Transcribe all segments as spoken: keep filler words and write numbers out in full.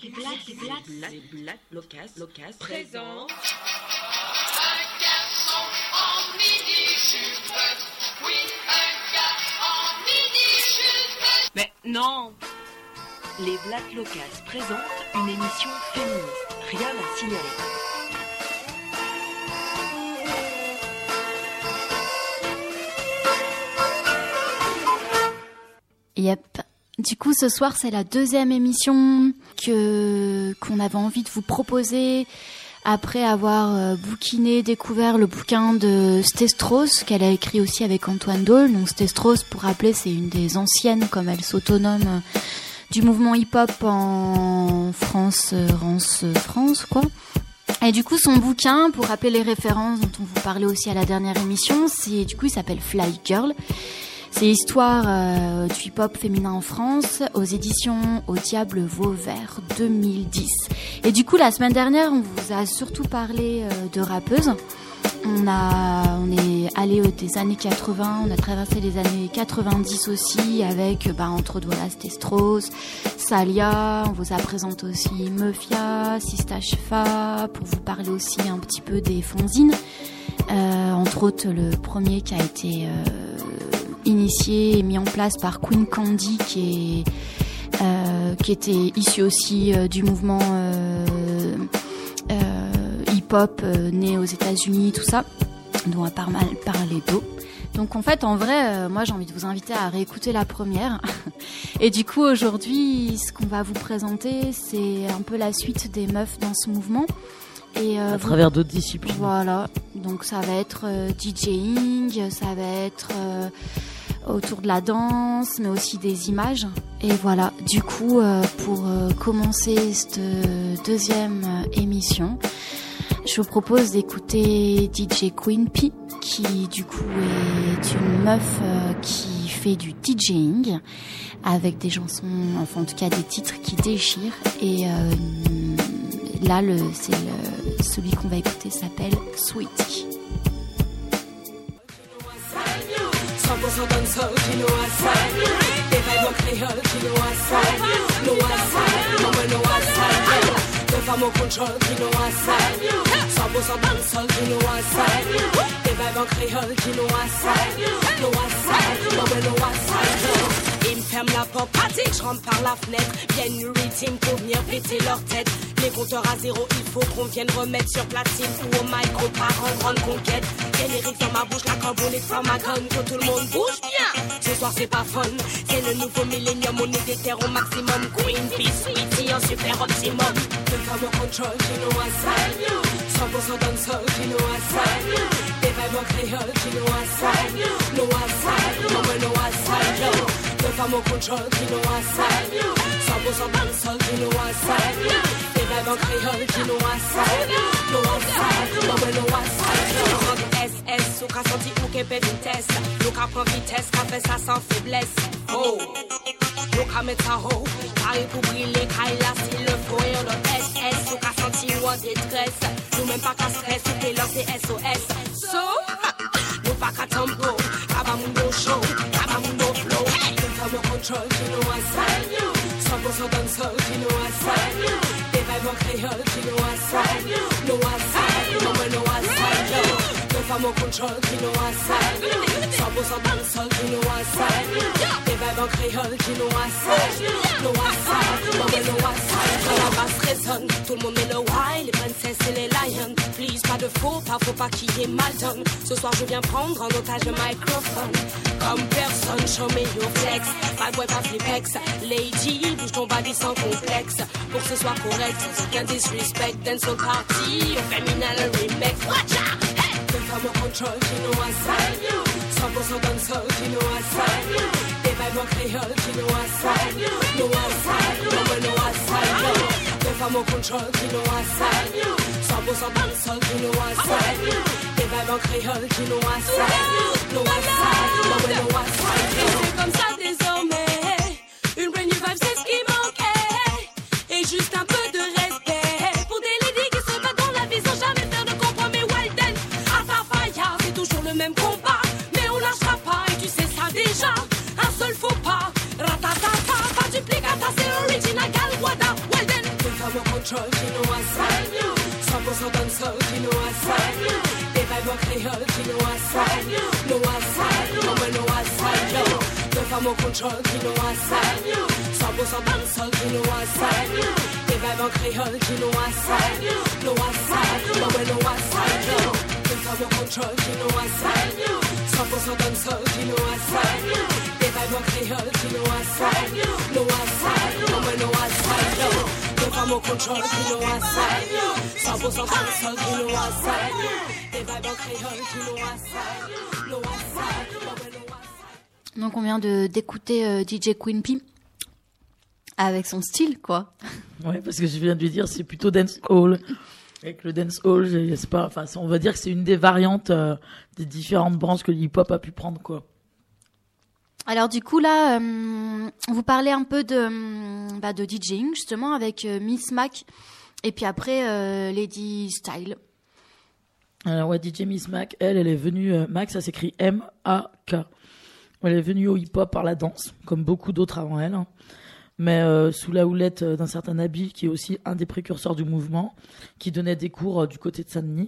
les blagues, les blagues, les blagues, les blagues, locas, locas, présent. Un garçon en mini-jupe, oui, un gars en mini-jupe. Mais non. Les Black Locas présentent une émission féministe. Rien à signaler. Yep. Du coup, ce soir, c'est la deuxième émission que qu'on avait envie de vous proposer après avoir euh, bouquiné, découvert le bouquin de Stestros qu'elle a écrit aussi avec Antoine Doyle. Donc Stestros, pour rappeler, c'est une des anciennes, comme elle s'autonome, euh, du mouvement hip-hop en France, euh, France, euh, France, quoi. Et du coup, son bouquin, pour rappeler les références dont on vous parlait aussi à la dernière émission, c'est du coup, il s'appelle Fly Girl. C'est l'histoire euh, du hip-hop féminin en France aux éditions Au Diable Vauvert deux mille dix. Et du coup, la semaine dernière, on vous a surtout parlé euh, de rappeuses. On a, on est allé euh, des années quatre-vingts, on a traversé les années quatre-vingt-dix aussi avec, bah, entre autres, voilà, Stestros, Salia. On vous a présenté aussi Mafia, Sista Shefa, pour vous parler aussi un petit peu des fanzines. Euh, entre autres, le premier qui a été euh, initié et mis en place par Queen Candy, qui est euh, qui était issu aussi euh, du mouvement euh, euh, hip-hop euh, né aux États-Unis, tout ça, dont on a pas mal parlé d'eau. Donc en fait, en vrai, euh, moi j'ai envie de vous inviter à réécouter la première. Et du coup, aujourd'hui, ce qu'on va vous présenter, c'est un peu la suite des meufs dans ce mouvement. Et euh, à vous, travers d'autres disciplines. Voilà, donc ça va être euh, DJing, ça va être euh, autour de la danse, mais aussi des images. Et voilà, du coup, euh, pour euh, commencer cette deuxième euh, émission, je vous propose d'écouter D J Queen P, qui du coup est une meuf euh, qui fait du DJing avec des chansons, enfin en tout cas des titres qui déchirent. Et euh, là, le, c'est le, celui qu'on va écouter s'appelle Sweetie. cent pour cent dancehall, qui nous assaille. Des vibes en créole, qui nous assaille. Nous assaille, non mais nous assaille. Deux femmes au contrôle, qui nous assaille. cent pour cent dancehall, qui nous assaille. Des vibes en créole, qui nous assaille. Nous assaille, non mais nous assaille. Ils me ferment la porte, pratique, je rentre par la fenêtre. Viennent une rythme pour venir péter leur tête. Les compteurs à zéro, il faut qu'on vienne remettre sur platine ou au micro par en grande conquête. Générique dans ma bouche, la carbonite from ma gun, que tout le monde bouge bien. Ce soir c'est pas fun, c'est le nouveau millénium, on est des terres au maximum. Queen P, Sweetie en super optimum. Deux femmes au contrôle qui nous assaillent, cent pour cent dancehall qui nous assaillent. Des vibes en créole qui nous assaillent, nous assaillent, non mais nous assaillent. Deux femmes au contrôle qui nous assaillent, cent pour cent dancehall qui nous assaillent. Des vibes en créole qui nous assaillent, nous assaillent, non mais nous assaillent. S S, ou qu'a senti ou qu'est pas vitesse. Ou qu'a prend vitesse, qu'a fait ça sans faiblesse. Oh, ou qu'a mettre ça haut. Carré pour briller, carré là s'il le faut. Et on a S S, ou qu'a senti ou en détresse. Nous même pas qu'à stress, ou qu'est l'heure c'est S O S. So, nous pas qu'à tambo. Kaba mundo show, kaba mundo flow. Deux femmes au contrôle qui nous assaillent. cent pour cent dancehall qui nous assaillent. Des vibes en créole qui nous assaillent. Nous assaillent, non mais nous assaillent. Deux femmes au contrôle qui nous assaillent. cent pour cent dancehall qui nous assaillent. Des vibes en créole qui nous assaillent. Nous assaillent, non mais nous assaillent. Quand la basse résonne, tout le monde met le wild. Les princesses et les lions. Please, pas de faux pas, faut pas qu'il y ait mal donne. Ce soir je viens prendre en otage le microphone. Comme personne, show me your flex. Bad boy, pas flipex. Lady, bouge ton body sans complexe. Pour que ce soit correct, sans aucun disrespect. Dance au party, au féminin le remake. Watch out, hey! Deux femmes au contrôle qui nous assaillent. cent pour cent dancehall qui nous assaillent. Des vibes en créole qui nous assaillent. Nous assaillent, non mais nous assaillent. Deux femmes au contrôle qui nous assaillent. cent pour cent dancehall qui nous assaillent. Des vibes en créole qui nous assaillent. Nous assaillent, non mais nous assaillent. Et c'est comme ça désormais. Une brand new vibe, c'est ce qui manquait. Et juste un peu de respect pour des ladies qui se battent dans la vie sans jamais faire de compromis. Walden, à ta faille, c'est toujours le même combat. Mais on lâchera pas et tu sais ça déjà. Un seul faux pas, ratatata, pas duplicata, c'est original, Galwada. Walden, deux control, qui nous assaille. cent pour cent dancehall, qui nous assaille. Des vibes en créole, qui nous assaille. Nous assaille, non mais nous assaille. Deux femmes au control, qui nous assaille. cent pour cent dancehall, qui nous assaille. Des vibes en créole, qui nous assaille. Nous assaille, non mais nous assaille. Deux femmes au control, qui nous assaille. cent pour cent dancehall, qui nous assaille. Des vibes en créole, qui nous assaille. Nous assaille, non mais nous assaille. Deux femmes au control, qui nous assaille. cent pour cent dancehall, qui nous assaille. Des vibes en créole, qui nous assaille. Nous assaille, non mais nous assaille. Donc on vient de d'écouter euh, D J Queen P avec son style, quoi. Ouais, parce que je viens de lui dire, c'est plutôt dancehall. Avec le dancehall, je sais pas, enfin, on va dire que c'est une des variantes euh, des différentes branches que le hip-hop a pu prendre, quoi. Alors du coup là, euh, vous parlez un peu de bah, de DJing justement avec euh, Miss Mac et puis après euh, Lady Style. Alors ouais, D J Miss Mac, elle, elle est venue, euh, Mac, ça s'écrit M A K. Elle est venue au hip-hop par la danse, comme beaucoup d'autres avant elle, hein. Mais euh, sous la houlette d'un certain Nabil, qui est aussi un des précurseurs du mouvement, qui donnait des cours euh, du côté de Saint-Denis.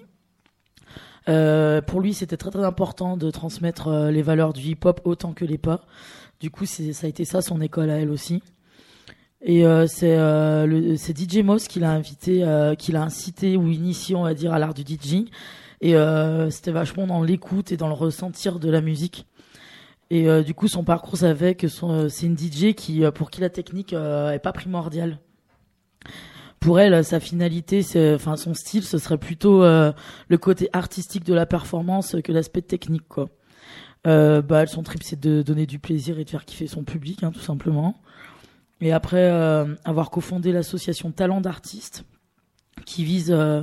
Euh, pour lui, c'était très très important de transmettre euh, les valeurs du hip-hop autant que les pas. Du coup, c'est, ça a été ça son école à elle aussi. Et euh, c'est, euh, le, c'est D J Moss qui l'a invité, euh, qui l'a incité ou initié, on va dire, à l'art du DJing. Et euh, c'était vachement dans l'écoute et dans le ressentir de la musique. Et euh, du coup, son parcours, ça fait que son, euh, c'est une D J qui, euh, pour qui la technique euh, est pas primordiale. Pour elle, sa finalité, c'est, enfin, son style, ce serait plutôt euh, le côté artistique de la performance que l'aspect technique, quoi. Euh, bah, son trip, c'est de donner du plaisir et de faire kiffer son public, hein, tout simplement. Et après euh, avoir cofondé l'association Talent d'artistes, qui vise euh,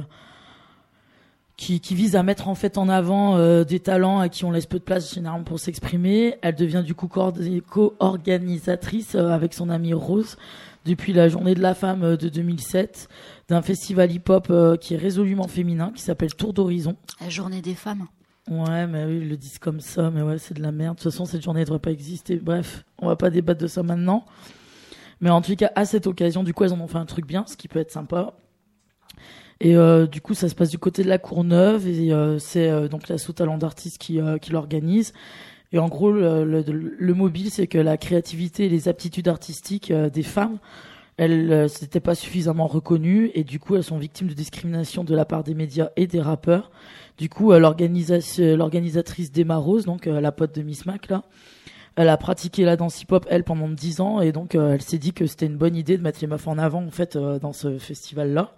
Qui, qui vise à mettre en fait en avant euh, des talents à qui on laisse peu de place généralement pour s'exprimer. Elle devient du coup co-organisatrice euh, avec son amie Rose depuis la journée de la femme euh, de deux mille sept d'un festival hip-hop euh, qui est résolument féminin, qui s'appelle Tour d'Horizon. La journée des femmes. Ouais, mais oui, ils le disent comme ça, mais ouais, c'est de la merde. De toute façon, cette journée ne devrait pas exister. Bref, on va pas débattre de ça maintenant. Mais en tout cas, à cette occasion, du coup, elles en ont fait un truc bien, ce qui peut être sympa. Et euh, du coup, ça se passe du côté de la Courneuve et euh, c'est euh, donc l'asso Talent d'artistes qui, euh, qui l'organise. Et en gros, le, le, le mobile, c'est que la créativité et les aptitudes artistiques euh, des femmes, elles euh, c'était pas suffisamment reconnues et du coup, elles sont victimes de discrimination de la part des médias et des rappeurs. Du coup, euh, l'organisation, l'organisatrice d'Emma Rose, donc euh, la pote de Miss Mac là, elle a pratiqué la danse hip-hop elle pendant dix ans et donc euh, elle s'est dit que c'était une bonne idée de mettre les meufs en avant en fait euh, dans ce festival là.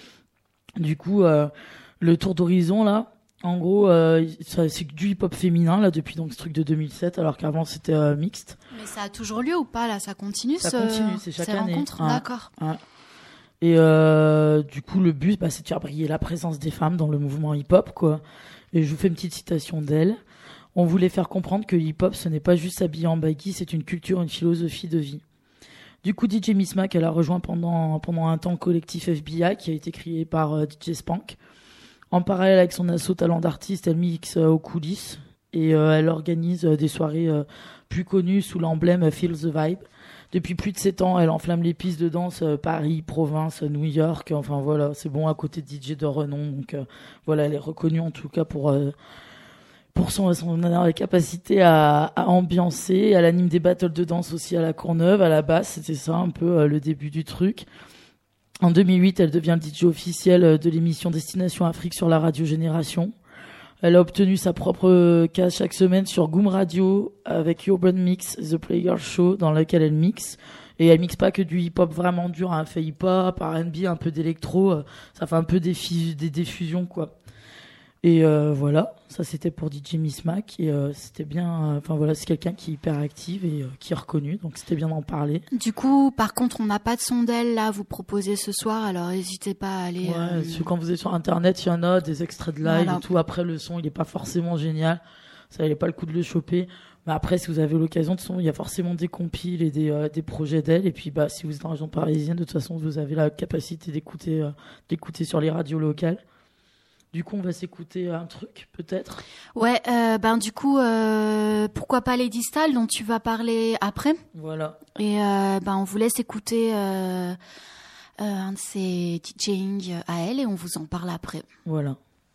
Du coup, euh, le Tour d'Horizon, là, en gros, euh, ça, c'est du hip-hop féminin, là, depuis donc ce truc de deux mille sept, alors qu'avant, c'était euh, mixte. Mais ça a toujours lieu ou pas, là? Ça continue, Ça ce... continue, c'est chaque ces année. rencontres. Ouais. D'accord. Ouais. Et euh, du coup, le but, bah, c'est de faire briller la présence des femmes dans le mouvement hip-hop, quoi. Et je vous fais une petite citation d'elle. On voulait faire comprendre que le hip-hop, ce n'est pas juste s'habiller en baggy, c'est une culture, une philosophie de vie. Du coup, D J Miss Mac, elle a rejoint pendant, pendant un temps le collectif F B I qui a été créé par euh, D J Spank. En parallèle avec son asso Talent d'artistes, elle mixe euh, aux coulisses et euh, elle organise euh, des soirées euh, plus connues sous l'emblème Feel the Vibe. Depuis plus de sept ans, elle enflamme les pistes de danse euh, Paris, province, New York. Enfin voilà, c'est bon à côté de D J de renom. Donc euh, voilà, elle est reconnue en tout cas pour... Euh, pour son, son capacité à, à ambiancer. Elle anime des battles de danse aussi à la Courneuve, à la base. C'était ça un peu euh, le début du truc. En deux mille huit, elle devient le D J officiel de l'émission Destination Afrique sur la radio Génération. Elle a obtenu sa propre case chaque semaine sur Goom Radio avec Urban Mix, The Player Show, dans lequel elle mixe. Et elle mixe pas que du hip-hop vraiment dur, hein. Elle fait hip-hop, R and B, un peu d'électro. Euh, ça fait un peu des, fi- des diffusions, quoi. Et euh, voilà, ça c'était pour D J Miss Mac et euh, c'était bien, enfin euh, voilà, c'est quelqu'un qui est hyper active et euh, qui est reconnu, donc c'était bien d'en parler. Du coup, par contre, on n'a pas de son d'elle là, vous proposez ce soir, alors n'hésitez pas à aller... Ouais, euh... quand vous êtes sur internet, il y en a des extraits de live voilà. et tout, après le son il est pas forcément génial, ça valait pas le coup de le choper, mais après si vous avez l'occasion de son, il y a forcément des compiles et des, euh, des projets d'elle, et puis bah si vous êtes en région parisienne, de toute façon vous avez la capacité d'écouter, euh, d'écouter sur les radios locales. Du coup, on va s'écouter un truc, peut-être. Ouais, euh, ben du coup, euh, pourquoi pas Lady Style, dont tu vas parler après. Voilà. Et euh, ben on vous laisse écouter euh, euh, un de ses DJing à elle et on vous en parle après. Voilà.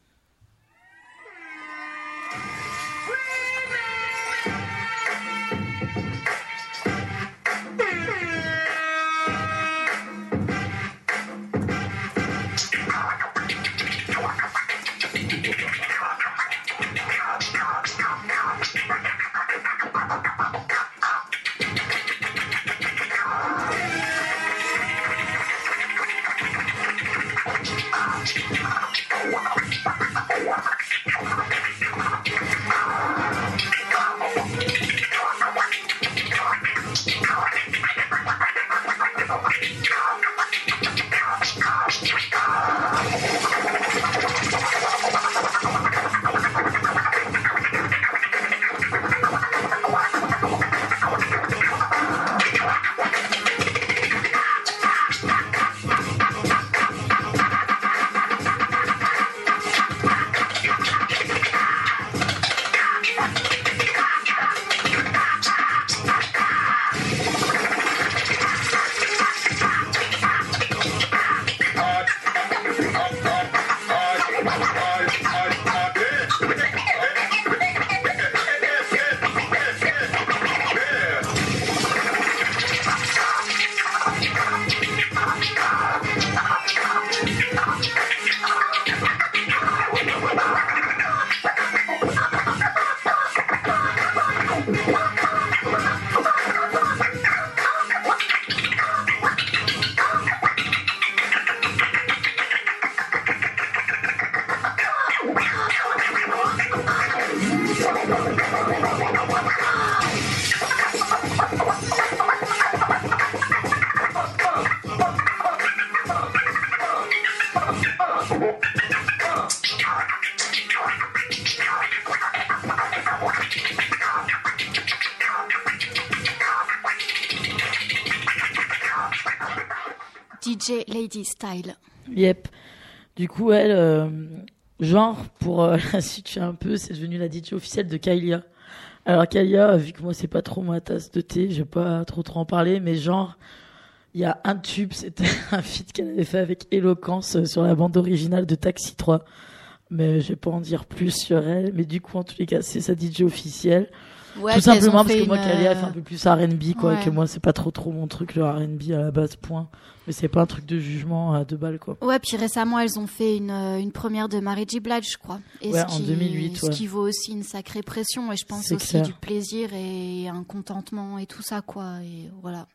D J Lady Style. Yep. Du coup, elle, euh, genre, pour euh, la situer un peu, c'est devenu la D J officielle de Kylia. Alors Kylia, vu que moi c'est pas trop ma tasse de thé, je vais pas trop trop en parler, mais genre, il y a un tube, c'était un feat qu'elle avait fait avec Eloquence sur la bande originale de Taxi trois. Mais je vais pas en dire plus sur elle, mais du coup, en tous les cas, c'est sa D J officielle. Ouais, tout simplement parce que une... moi, Kylia fait un peu plus R and B, quoi, ouais. que moi, c'est pas trop trop mon truc, le R and B à la base, point. Mais c'est pas un truc de jugement à deux balles, quoi. Ouais, puis récemment, elles ont fait une, une première de Mary J. Blige, je crois. Et ouais, ce en qui, deux mille huit, ouais. Ce qui vaut aussi une sacrée pression, et je pense c'est aussi clair. du plaisir et un contentement et tout ça, quoi. Et voilà.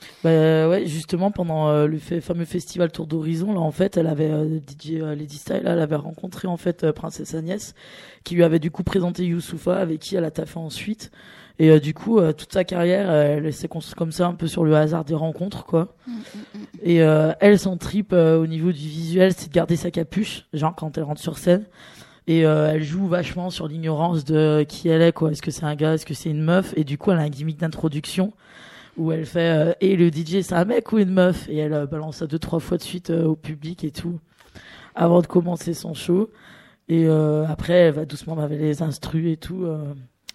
Bah ouais, justement pendant euh, le fait, fameux festival Tour d'Horizon, là en fait, elle avait euh, D J euh, Lady Style, elle avait rencontré en fait euh, Princesse Agnès, qui lui avait du coup présenté Youssoupha, avec qui elle a taffé ensuite. Et euh, du coup, euh, toute sa carrière, euh, elle s'est construite comme ça, un peu sur le hasard des rencontres, quoi. Mm, mm, mm. Et euh, elle, son trip euh, au niveau du visuel, c'est de garder sa capuche, genre quand elle rentre sur scène. Et euh, elle joue vachement sur l'ignorance de qui elle est, quoi. Est-ce que c'est un gars, est-ce que c'est une meuf? Et du coup, elle a un gimmick d'introduction où elle fait euh, et le D J c'est un mec ou une meuf, et elle euh, balance ça deux trois fois de suite euh, au public et tout avant de commencer son show. Et euh, après elle va doucement avec les instrus et tout, euh,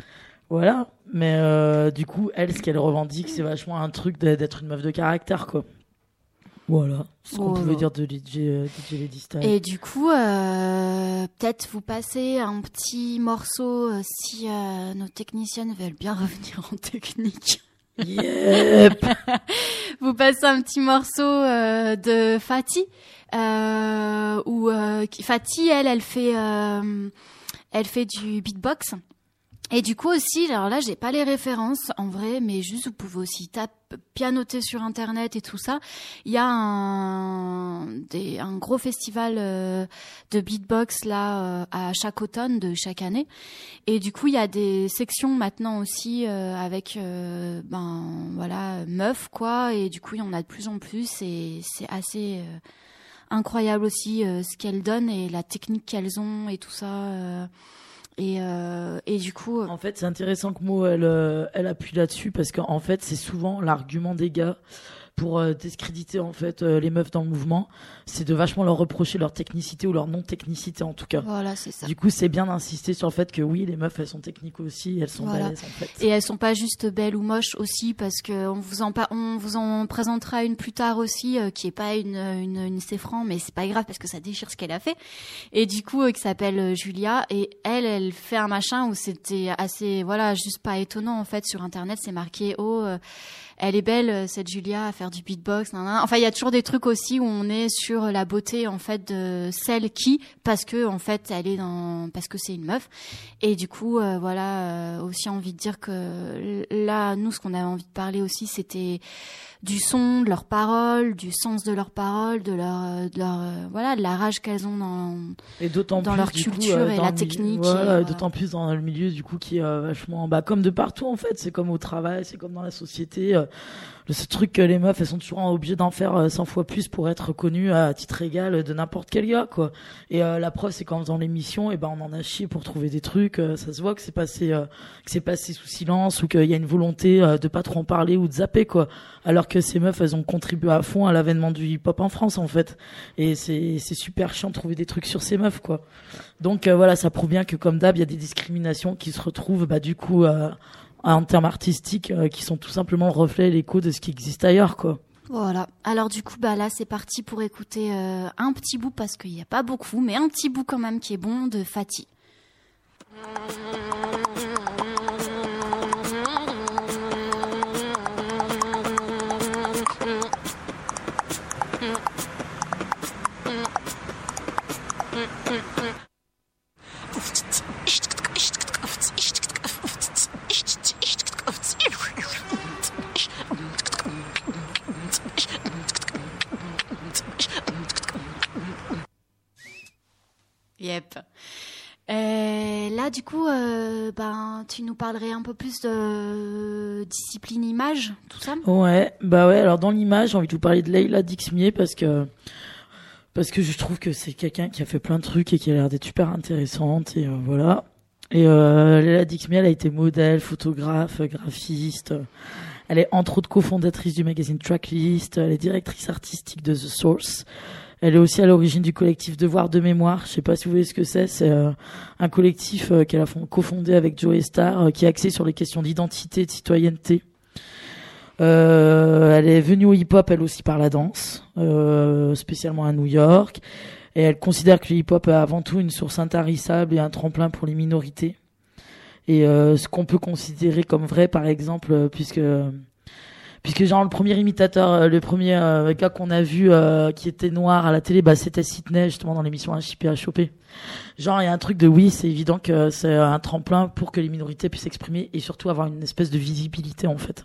voilà. Mais euh, du coup elle, ce qu'elle revendique, c'est vachement un truc d'être une meuf de caractère, quoi. Voilà ce qu'on Voilà. pouvait dire de D J, euh, D J Lady Style. Et du coup, euh, peut-être vous passez un petit morceau euh, si euh, nos techniciennes veulent bien revenir en technique. Yep. Vous passez un petit morceau euh, de Fatih, euh, où euh, Fatih, elle, elle fait, euh, elle fait du beatbox. Et du coup aussi, alors là, j'ai pas les références en vrai, mais juste vous pouvez aussi taper, pianoter sur internet et tout ça. Il y a un, des, un gros festival euh, de beatbox là euh, à chaque automne de chaque année. Et du coup, il y a des sections maintenant aussi euh, avec euh, ben voilà meufs quoi. Et du coup, il y en a de plus en plus et c'est assez euh, incroyable aussi euh, ce qu'elles donnent et la technique qu'elles ont et tout ça. Euh, Et, euh, et du coup, en fait, c'est intéressant que Mo elle, euh, elle appuie là-dessus parce qu'en fait, c'est souvent l'argument des gars pour euh, discréditer en fait euh, les meufs dans le mouvement, c'est de vachement leur reprocher leur technicité ou leur non-technicité en tout cas. Voilà, c'est ça. Du coup, c'est bien d'insister sur le fait que oui, les meufs, elles sont techniques aussi, elles sont Voilà. balèzes en fait. Et elles sont pas juste belles ou moches aussi, parce que on vous en, pa- on vous en présentera une plus tard aussi, euh, qui est pas une, une, une Céfran, mais c'est pas grave parce que ça déchire ce qu'elle a fait. Et du coup, euh, qui s'appelle euh, Julia, et elle, elle fait un machin où c'était assez, voilà, juste pas étonnant en fait. Sur internet, c'est marqué, oh, euh, elle est belle, euh, cette Julia, à faire du beatbox, nan, nan. Enfin, il y a toujours des trucs aussi où on est sur la beauté en fait de celle qui, parce que en fait, elle est dans, parce que c'est une meuf. Et du coup, euh, voilà, euh, aussi envie de dire que là, nous, ce qu'on avait envie de parler aussi, c'était du son, de leurs paroles, du sens de leurs paroles, de leur, de leur, euh, voilà, de la rage qu'elles ont dans, Et d'autant dans plus, leur du coup, culture euh, et dans la le milieu- technique. Voilà, et voilà. d'autant plus dans le milieu du coup qui est euh, vachement, bah comme de partout en fait. C'est comme au travail, c'est comme dans la société. Euh, ce truc que les meufs, elles sont toujours obligées d'en faire euh, cent fois plus pour être reconnues à titre égal de n'importe quel gars, quoi. Et euh, la preuve, c'est qu'en faisant l'émission, et ben on en a chié pour trouver des trucs. Euh, ça se voit que c'est passé, euh, que c'est passé sous silence ou qu'il y a une volonté euh, de pas trop en parler ou de zapper, quoi. Alors que ces meufs, elles ont contribué à fond à l'avènement du hip-hop en France, en fait. Et c'est c'est super chiant de trouver des trucs sur ces meufs, quoi. Donc euh, voilà, ça prouve bien que comme d'hab, il y a des discriminations qui se retrouvent, bah du coup. Euh, en termes artistiques euh, qui sont tout simplement le reflet et l'écho de ce qui existe ailleurs, quoi. Voilà. Alors du coup, bah là, c'est parti pour écouter euh, un petit bout, parce qu'il n'y a pas beaucoup, mais un petit bout quand même qui est bon, de Fatih. Yep. Euh, là, du coup, euh, ben, tu nous parlerais un peu plus de discipline image, tout ça. Ouais, bah ouais. Alors dans l'image, j'ai envie de vous parler de Leila Dixmier parce que parce que je trouve que c'est quelqu'un qui a fait plein de trucs et qui a l'air d'être super intéressante et euh, voilà. Et euh, Leila Dixmier, elle a été modèle, photographe, graphiste. Elle est entre autres cofondatrice du magazine Tracklist. Elle est directrice artistique de The Source. Elle est aussi à l'origine du collectif Devoir de mémoire. Je sais pas si vous voyez ce que c'est. C'est euh, un collectif euh, qu'elle a fond- cofondé avec Joey Starr, euh, qui est axé sur les questions d'identité et de citoyenneté. Euh, elle est venue au hip-hop, elle aussi, par la danse, euh, spécialement à New York. Et elle considère que le hip-hop est avant tout une source intarissable et un tremplin pour les minorités. Et euh, ce qu'on peut considérer comme vrai, par exemple, euh, puisque... Puisque genre le premier imitateur, le premier euh, gars qu'on a vu euh, qui était noir à la télé, bah c'était Sydney justement dans l'émission H I P H O P. Genre il y a un truc de oui, c'est évident que c'est un tremplin pour que les minorités puissent s'exprimer et surtout avoir une espèce de visibilité en fait.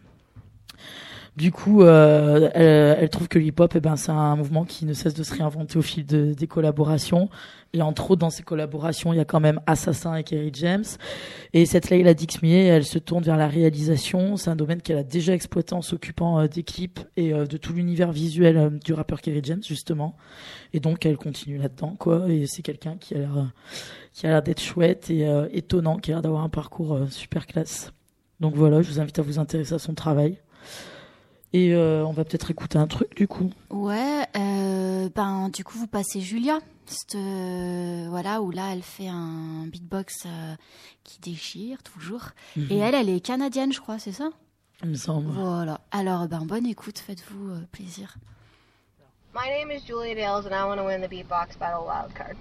Du coup, euh, elle, elle trouve que le hip-hop, eh ben, c'est un mouvement qui ne cesse de se réinventer au fil de, des collaborations. Et entre autres, dans ces collaborations, il y a quand même Assassin et Kerry James. Et cette Leila Dixmier, elle se tourne vers la réalisation. C'est un domaine qu'elle a déjà exploité en s'occupant euh, des clips et euh, de tout l'univers visuel euh, du rappeur Kerry James, justement. Et donc, elle continue là-dedans, quoi. Et c'est quelqu'un qui a l'air, euh, qui a l'air d'être chouette et euh, étonnant, qui a l'air d'avoir un parcours euh, super classe. Donc voilà, je vous invite à vous intéresser à son travail. Et euh, on va peut-être écouter un truc du coup. Ouais, euh, ben du coup vous passez Julia, cette, euh, voilà, où là elle fait un beatbox euh, qui déchire toujours. Mm-hmm. Et elle, elle est canadienne, je crois, c'est ça? Il me semble. Voilà. Alors ben bonne écoute, faites-vous euh, plaisir. My name is Julia Dales, and I want to win the Beatbox Battle Wildcard.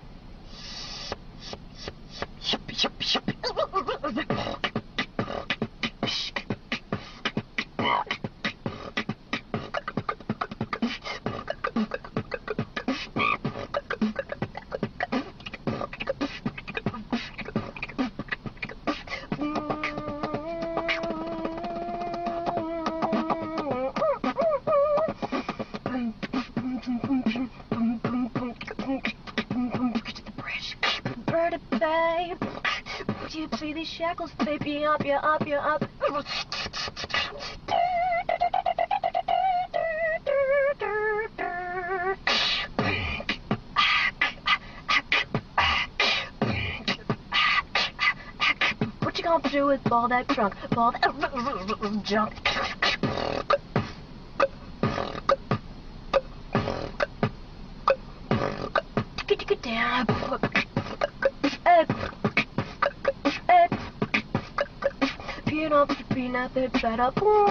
Shackles, baby, up, you up, you up. What you gonna do with all that trunk? All that junk? take it down. Peanut, peanut, butter.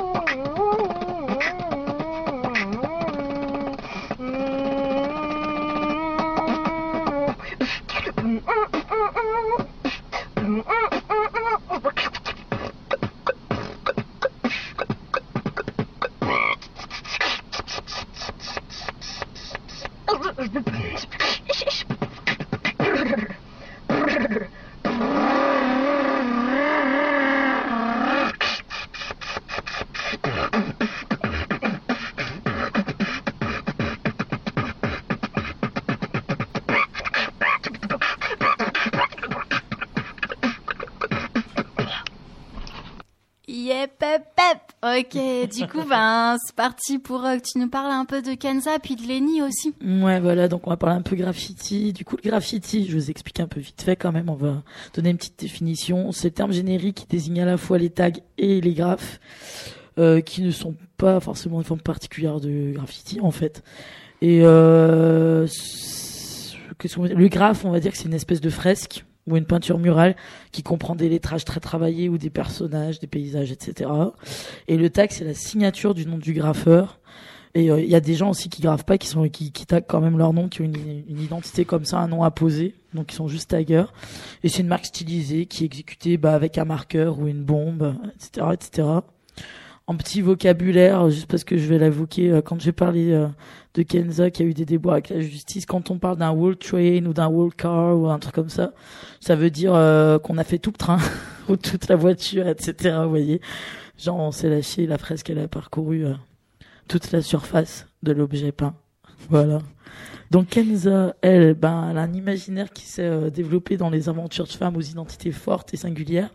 Yep, pep, pep. Ok, du coup, ben, c'est parti pour euh, que tu nous parles un peu de Kenza puis de Lenny aussi. Ouais, voilà, donc on va parler un peu graffiti. Du coup, le graffiti, je vous explique un peu vite fait quand même, on va donner une petite définition. C'est le terme générique qui désigne à la fois les tags et les graphes, euh, qui ne sont pas forcément une forme particulière de graffiti, en fait. Et euh, qu'est-ce qu'on va dire ? Le graphe, on va dire que c'est une espèce de fresque ou une peinture murale qui comprend des lettrages très travaillés ou des personnages, des paysages, et cetera. Et le tag, c'est la signature du nom du graffeur. Et il euh, y a des gens aussi qui gravent pas, qui sont qui, qui taguent quand même leur nom, qui ont une, une identité comme ça, un nom à poser, donc ils sont juste taggers. Et c'est une marque stylisée qui est exécutée bah, avec un marqueur ou une bombe, et cetera, et cetera. En petit vocabulaire, juste parce que je vais l'évoquer, euh, quand j'ai parlé euh, de Kenza qui a eu des déboires avec la justice, quand on parle d'un wall train ou d'un wall car ou un truc comme ça, ça veut dire euh, qu'on a fait tout le train ou toute la voiture, et cetera. Vous voyez, genre on s'est lâché la fresque, elle a parcouru euh, toute la surface de l'objet peint. Voilà. Donc Kenza, elle, ben, elle a un imaginaire qui s'est euh, développé dans les aventures de femmes aux identités fortes et singulières.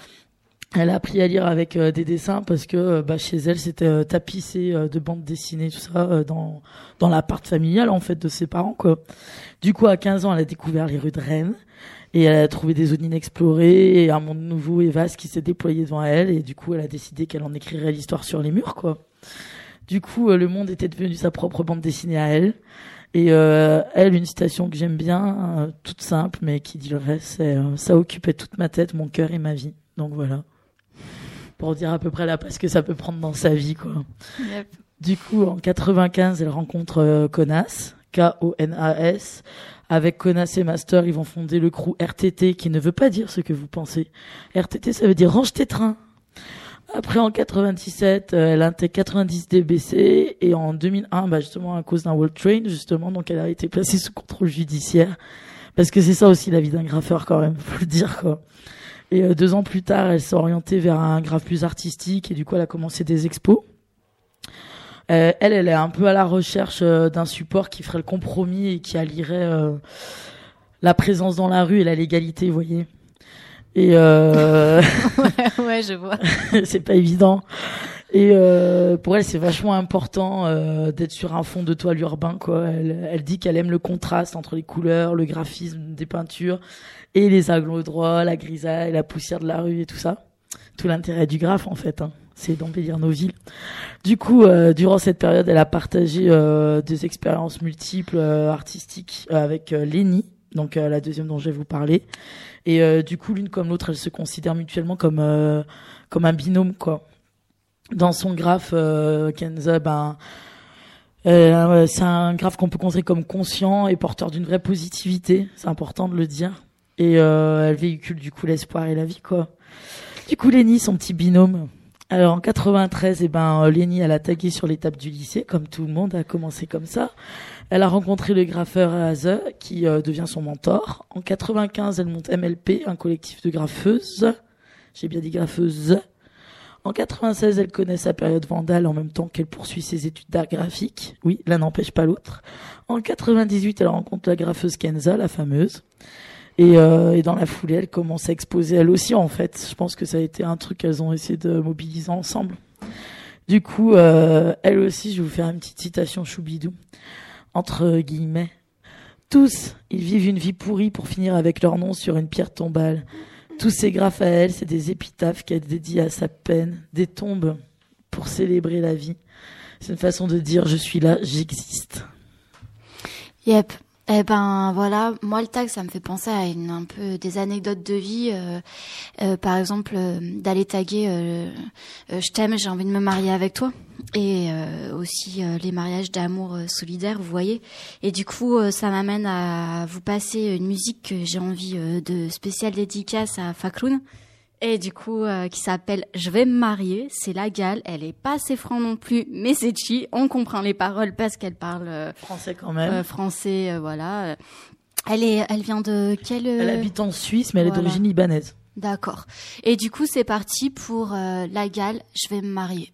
Elle a appris à lire avec euh, des dessins parce que euh, bah, chez elle c'était euh, tapissé euh, de bandes dessinées, tout ça euh, dans dans l'appart familial en fait de ses parents quoi. Du coup à quinze ans elle a découvert les rues de Rennes et elle a trouvé des zones inexplorées et un monde nouveau et vaste qui s'est déployé devant elle et du coup elle a décidé qu'elle en écrirait l'histoire sur les murs quoi. Du coup euh, le monde était devenu sa propre bande dessinée à elle et euh, elle une citation que j'aime bien euh, toute simple mais qui dit le reste c'est euh, ça occupait toute ma tête, mon cœur et ma vie. Donc voilà. Pour dire à peu près la place que ça peut prendre dans sa vie, quoi. Yep. Du coup, en quatre-vingt-quinze, elle rencontre euh, Konas, K O N A S. Avec Konas et Master, ils vont fonder le crew R T T, qui ne veut pas dire ce que vous pensez. R T T, ça veut dire range tes trains. Après, en quatre-vingt-dix-sept, euh, elle intègre quatre-vingt-dix D B C, et en deux mille un, bah, justement, à cause d'un World Train, justement, donc elle a été placée sous contrôle judiciaire. Parce que c'est ça aussi la vie d'un graffeur, quand même, faut le dire, quoi. Et euh, deux ans plus tard, elle s'est orientée vers un graphe plus artistique et du coup, elle a commencé des expos. Euh, elle, elle est un peu à la recherche euh, d'un support qui ferait le compromis et qui allierait euh, la présence dans la rue et la légalité, vous voyez. Et euh... ouais, ouais, je vois. c'est pas évident. Et euh, pour elle, c'est vachement important euh, d'être sur un fond de toile urbain, quoi. Elle, elle dit qu'elle aime le contraste entre les couleurs, le graphisme des peintures et les angles droits, la grisaille, la poussière de la rue et tout ça. Tout l'intérêt du graphe, en fait, hein, c'est d'embellir nos villes. Du coup, euh, durant cette période, elle a partagé euh, des expériences multiples euh, artistiques euh, avec euh, Lenny, donc euh, la deuxième dont je vais vous parler. Et euh, du coup, l'une comme l'autre, elles se considèrent mutuellement comme euh, comme un binôme, quoi. Dans son graphe, euh, Kenza, ben, euh, c'est un graphe qu'on peut considérer comme conscient et porteur d'une vraie positivité. C'est important de le dire. Et euh, elle véhicule du coup l'espoir et la vie, quoi. Du coup, Lenny, son petit binôme. Alors en quatre-vingt-treize, eh ben Lenny, elle a tagué sur les tables du lycée, comme tout le monde a commencé comme ça. Elle a rencontré le graffeur Aze, qui euh, devient son mentor. En quatre-vingt-quinze, elle monte M L P, un collectif de graffeuses. J'ai bien dit graffeuses. En quatre-vingt-seize, elle connaît sa période vandale en même temps qu'elle poursuit ses études d'art graphique. Oui, l'un n'empêche pas l'autre. En quatre-vingt-dix-huit, elle rencontre la graffeuse Kenza, la fameuse. Et, euh, et dans la foulée, elle commence à exposer elle aussi, en fait. Je pense que ça a été un truc qu'elles ont essayé de mobiliser ensemble. Du coup, euh, elle aussi, je vais vous faire une petite citation choubidou. Entre guillemets. Tous, ils vivent une vie pourrie pour finir avec leur nom sur une pierre tombale. Tous ces graphes à elle, c'est des épitaphes qu'elle dédie à sa peine, des tombes pour célébrer la vie. C'est une façon de dire « je suis là, j'existe ». Yep. Eh ben voilà, moi le tag ça me fait penser à une, un peu des anecdotes de vie, euh, euh, par exemple euh, d'aller taguer euh, euh, je t'aime, j'ai envie de me marier avec toi, et euh, aussi euh, les mariages d'amour euh, solidaire, vous voyez. Et du coup euh, ça m'amène à vous passer une musique que j'ai envie euh, de spéciale dédicace à Fakloun. Et du coup, euh, qui s'appelle Je vais me marier. C'est la Gale. Elle est pas assez franc non plus, mais c'est chi. On comprend les paroles parce qu'elle parle euh, Français quand même. euh, français, euh, voilà. Elle est, elle vient de quelle euh... Elle habite en Suisse, mais elle Voilà. est d'origine libanaise. D'accord. Et du coup, c'est parti pour euh, la Gale. Je vais me marier.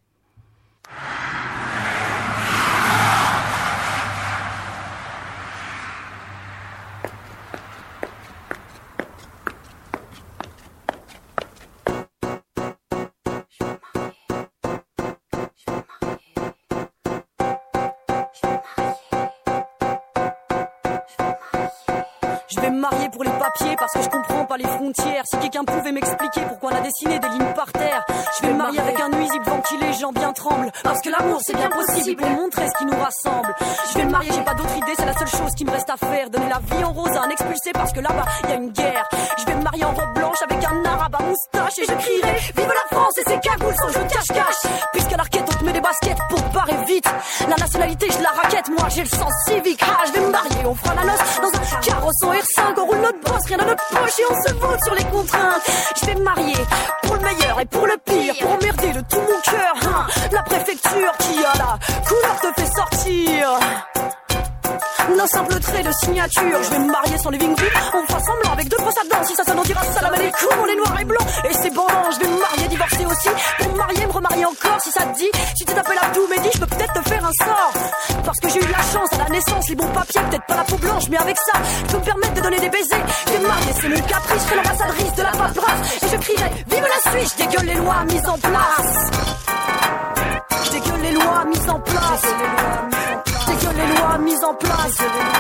Je vais me marier pour les papiers parce que je comprends pas les frontières. Si quelqu'un pouvait m'expliquer pourquoi on a dessiné des lignes par terre. Je vais me marier avec un nuisible vent qui les gens bien tremblent. Parce que l'amour c'est bien possible pour montrer ce qui nous rassemble. Je vais me marier, j'ai pas d'autre idée, c'est la seule chose qui me reste à faire. Donner la vie en rose à un expulsé parce que là-bas y a une guerre. Je vais me marier en robe blanche avec un arabe à moustache. Et je crierai vive la France et ses cagoules sans jeu de cache-cache. Puisqu'à l'arquette on te met des baskets pour barrer vite. La nationalité je la raquette, moi j'ai le sens civique. Ah je vais me marier, on fera la noce dans un carrosse en R cinq. On roule notre bosse, rien à notre poche et on se vote sur les contraintes. Je vais me marier pour le meilleur et pour le pire, pour emmerder de tout mon cœur hein. La préfecture qui a la couleur te fait sortir d'un simple trait de signature. Je vais me marier sans living room. On fera semblant avec deux brosses à dents. Si ça sonne on dira salam alaikum. On est noir et blanc et c'est bandant. Je vais me marier, divorcer aussi. Pour me marier, me remarier encore. Si ça te dit, si tu t'appelles Abdou Mehdi, je peux peut-être te faire un sort. Parce que j'ai eu de la chance à la naissance. Les bons papiers, peut-être pas la peau blanche, mais avec ça, je peux me permettre de donner des baisers. Je vais me marier, c'est mon caprice. Je serai l'ambassadrice de la paperasse. Et je crierai vive la Suisse. Je dégueule les lois mises en place. Je dégueule les lois mises en place. Je dégueule les lois mises en place.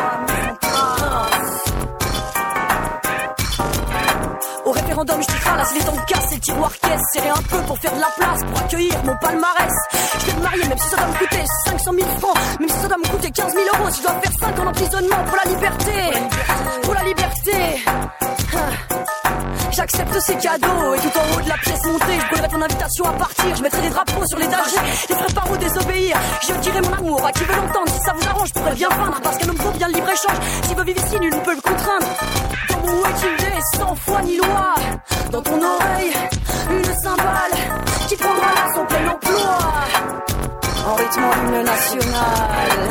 Au référendum, je te ralasse les dents de casse et le tiroir caisse. Serrer un peu pour faire de la place, pour accueillir mon palmarès. Je vais me marier même si ça doit me coûter cinq cent mille francs. Même si ça doit me coûter quinze mille euros. Si je dois faire cinq ans d'emprisonnement pour la liberté. Pour la liberté. J'accepte ces cadeaux et tout en haut de la pièce montée, je brûlerai ton invitation à partir. Je mettrai des drapeaux sur les dalles, les ferai par où désobéir. Je dirai mon amour à qui veut l'entendre. Si ça vous arrange, je pourrais bien feindre. Parce qu'un homme vaut bien le libre-échange. S'il veut vivre ici, nul ne peut le contraindre. Dans mon waiting day, sans foi ni loi. Dans ton oreille, une cymbale qui prendra là son plein emploi. En rythmant l'hymne national.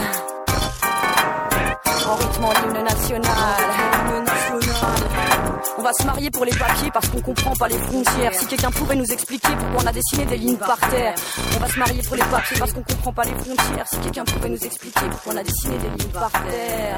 En rythmant l'hymne national. L'hymne national. On va se marier pour les papiers parce qu'on comprend pas les frontières. Si quelqu'un pourrait nous expliquer pourquoi on a dessiné des lignes par terre. On va se marier pour les papiers parce qu'on comprend pas les frontières. Si quelqu'un pourrait nous expliquer pourquoi on a dessiné des lignes par terre.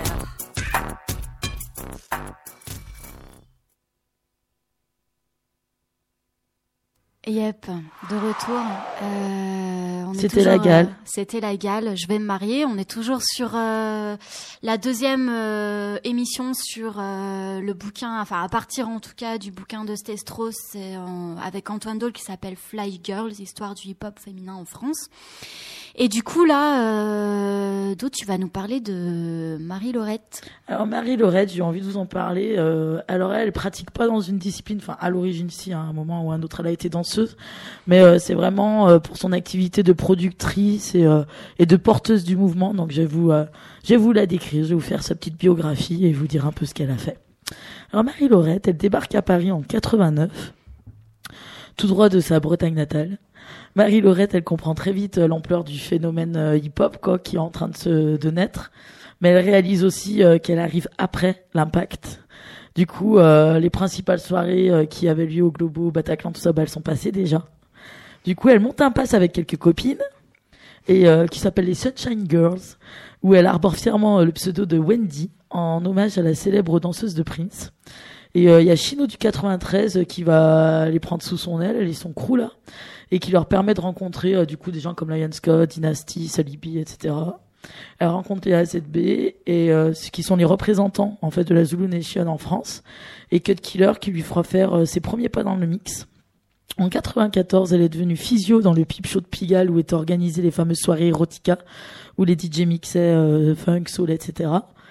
Yep, de retour. Euh, on est C'était toujours, la Gale. euh, c'était la Gale. Je vais me marier. On est toujours sur euh, la deuxième euh, émission sur euh, le bouquin, enfin à partir en tout cas du bouquin de Stestros, c'est en, avec Antoine Dole qui s'appelle Fly Girls, histoire du hip-hop féminin en France. Et du coup là, euh, Do, tu vas nous parler de Marie-Laurette. Alors Marie-Laurette, j'ai envie de vous en parler. Euh, alors elle, elle pratique pas dans une discipline, enfin à l'origine si, à un moment ou à un autre, elle a été danseuse, mais euh, c'est vraiment euh, pour son activité de productrice et, euh, et de porteuse du mouvement. Donc je vais vous, euh, je vais vous la décrire, je vais vous faire sa petite biographie et vous dire un peu ce qu'elle a fait. Alors Marie-Laurette, elle débarque à Paris en quatre-vingt-neuf, tout droit de sa Bretagne natale. Marie-Laurette, elle comprend très vite euh, l'ampleur du phénomène euh, hip-hop quoi, qui est en train de se de naître, mais elle réalise aussi euh, qu'elle arrive après l'Impact. Du coup, euh, les principales soirées euh, qui avaient lieu au Globo, au Bataclan, tout ça, bah, elles sont passées déjà. Du coup, elle monte un pass avec quelques copines et euh, qui s'appelle les Sunshine Girls, où elle arbore fièrement euh, le pseudo de Wendy en hommage à la célèbre danseuse de Prince. Et il euh, y a Chino du quatre-vingt-treize qui va les prendre sous son aile, elle et son crew là, et qui leur permet de rencontrer euh, du coup des gens comme Lion Scott, Dynasty, Salibi, et cetera. Elle rencontre les A Z B et euh, qui sont les représentants en fait de la Zulu Nation en France, et Cut Killer qui lui fera faire euh, ses premiers pas dans le mix. En quatre-vingt-quatorze, elle est devenue physio dans le Peep Show de Pigalle où étaient organisées les fameuses soirées Erotica où les D J mixaient euh, funk, soul, et cetera.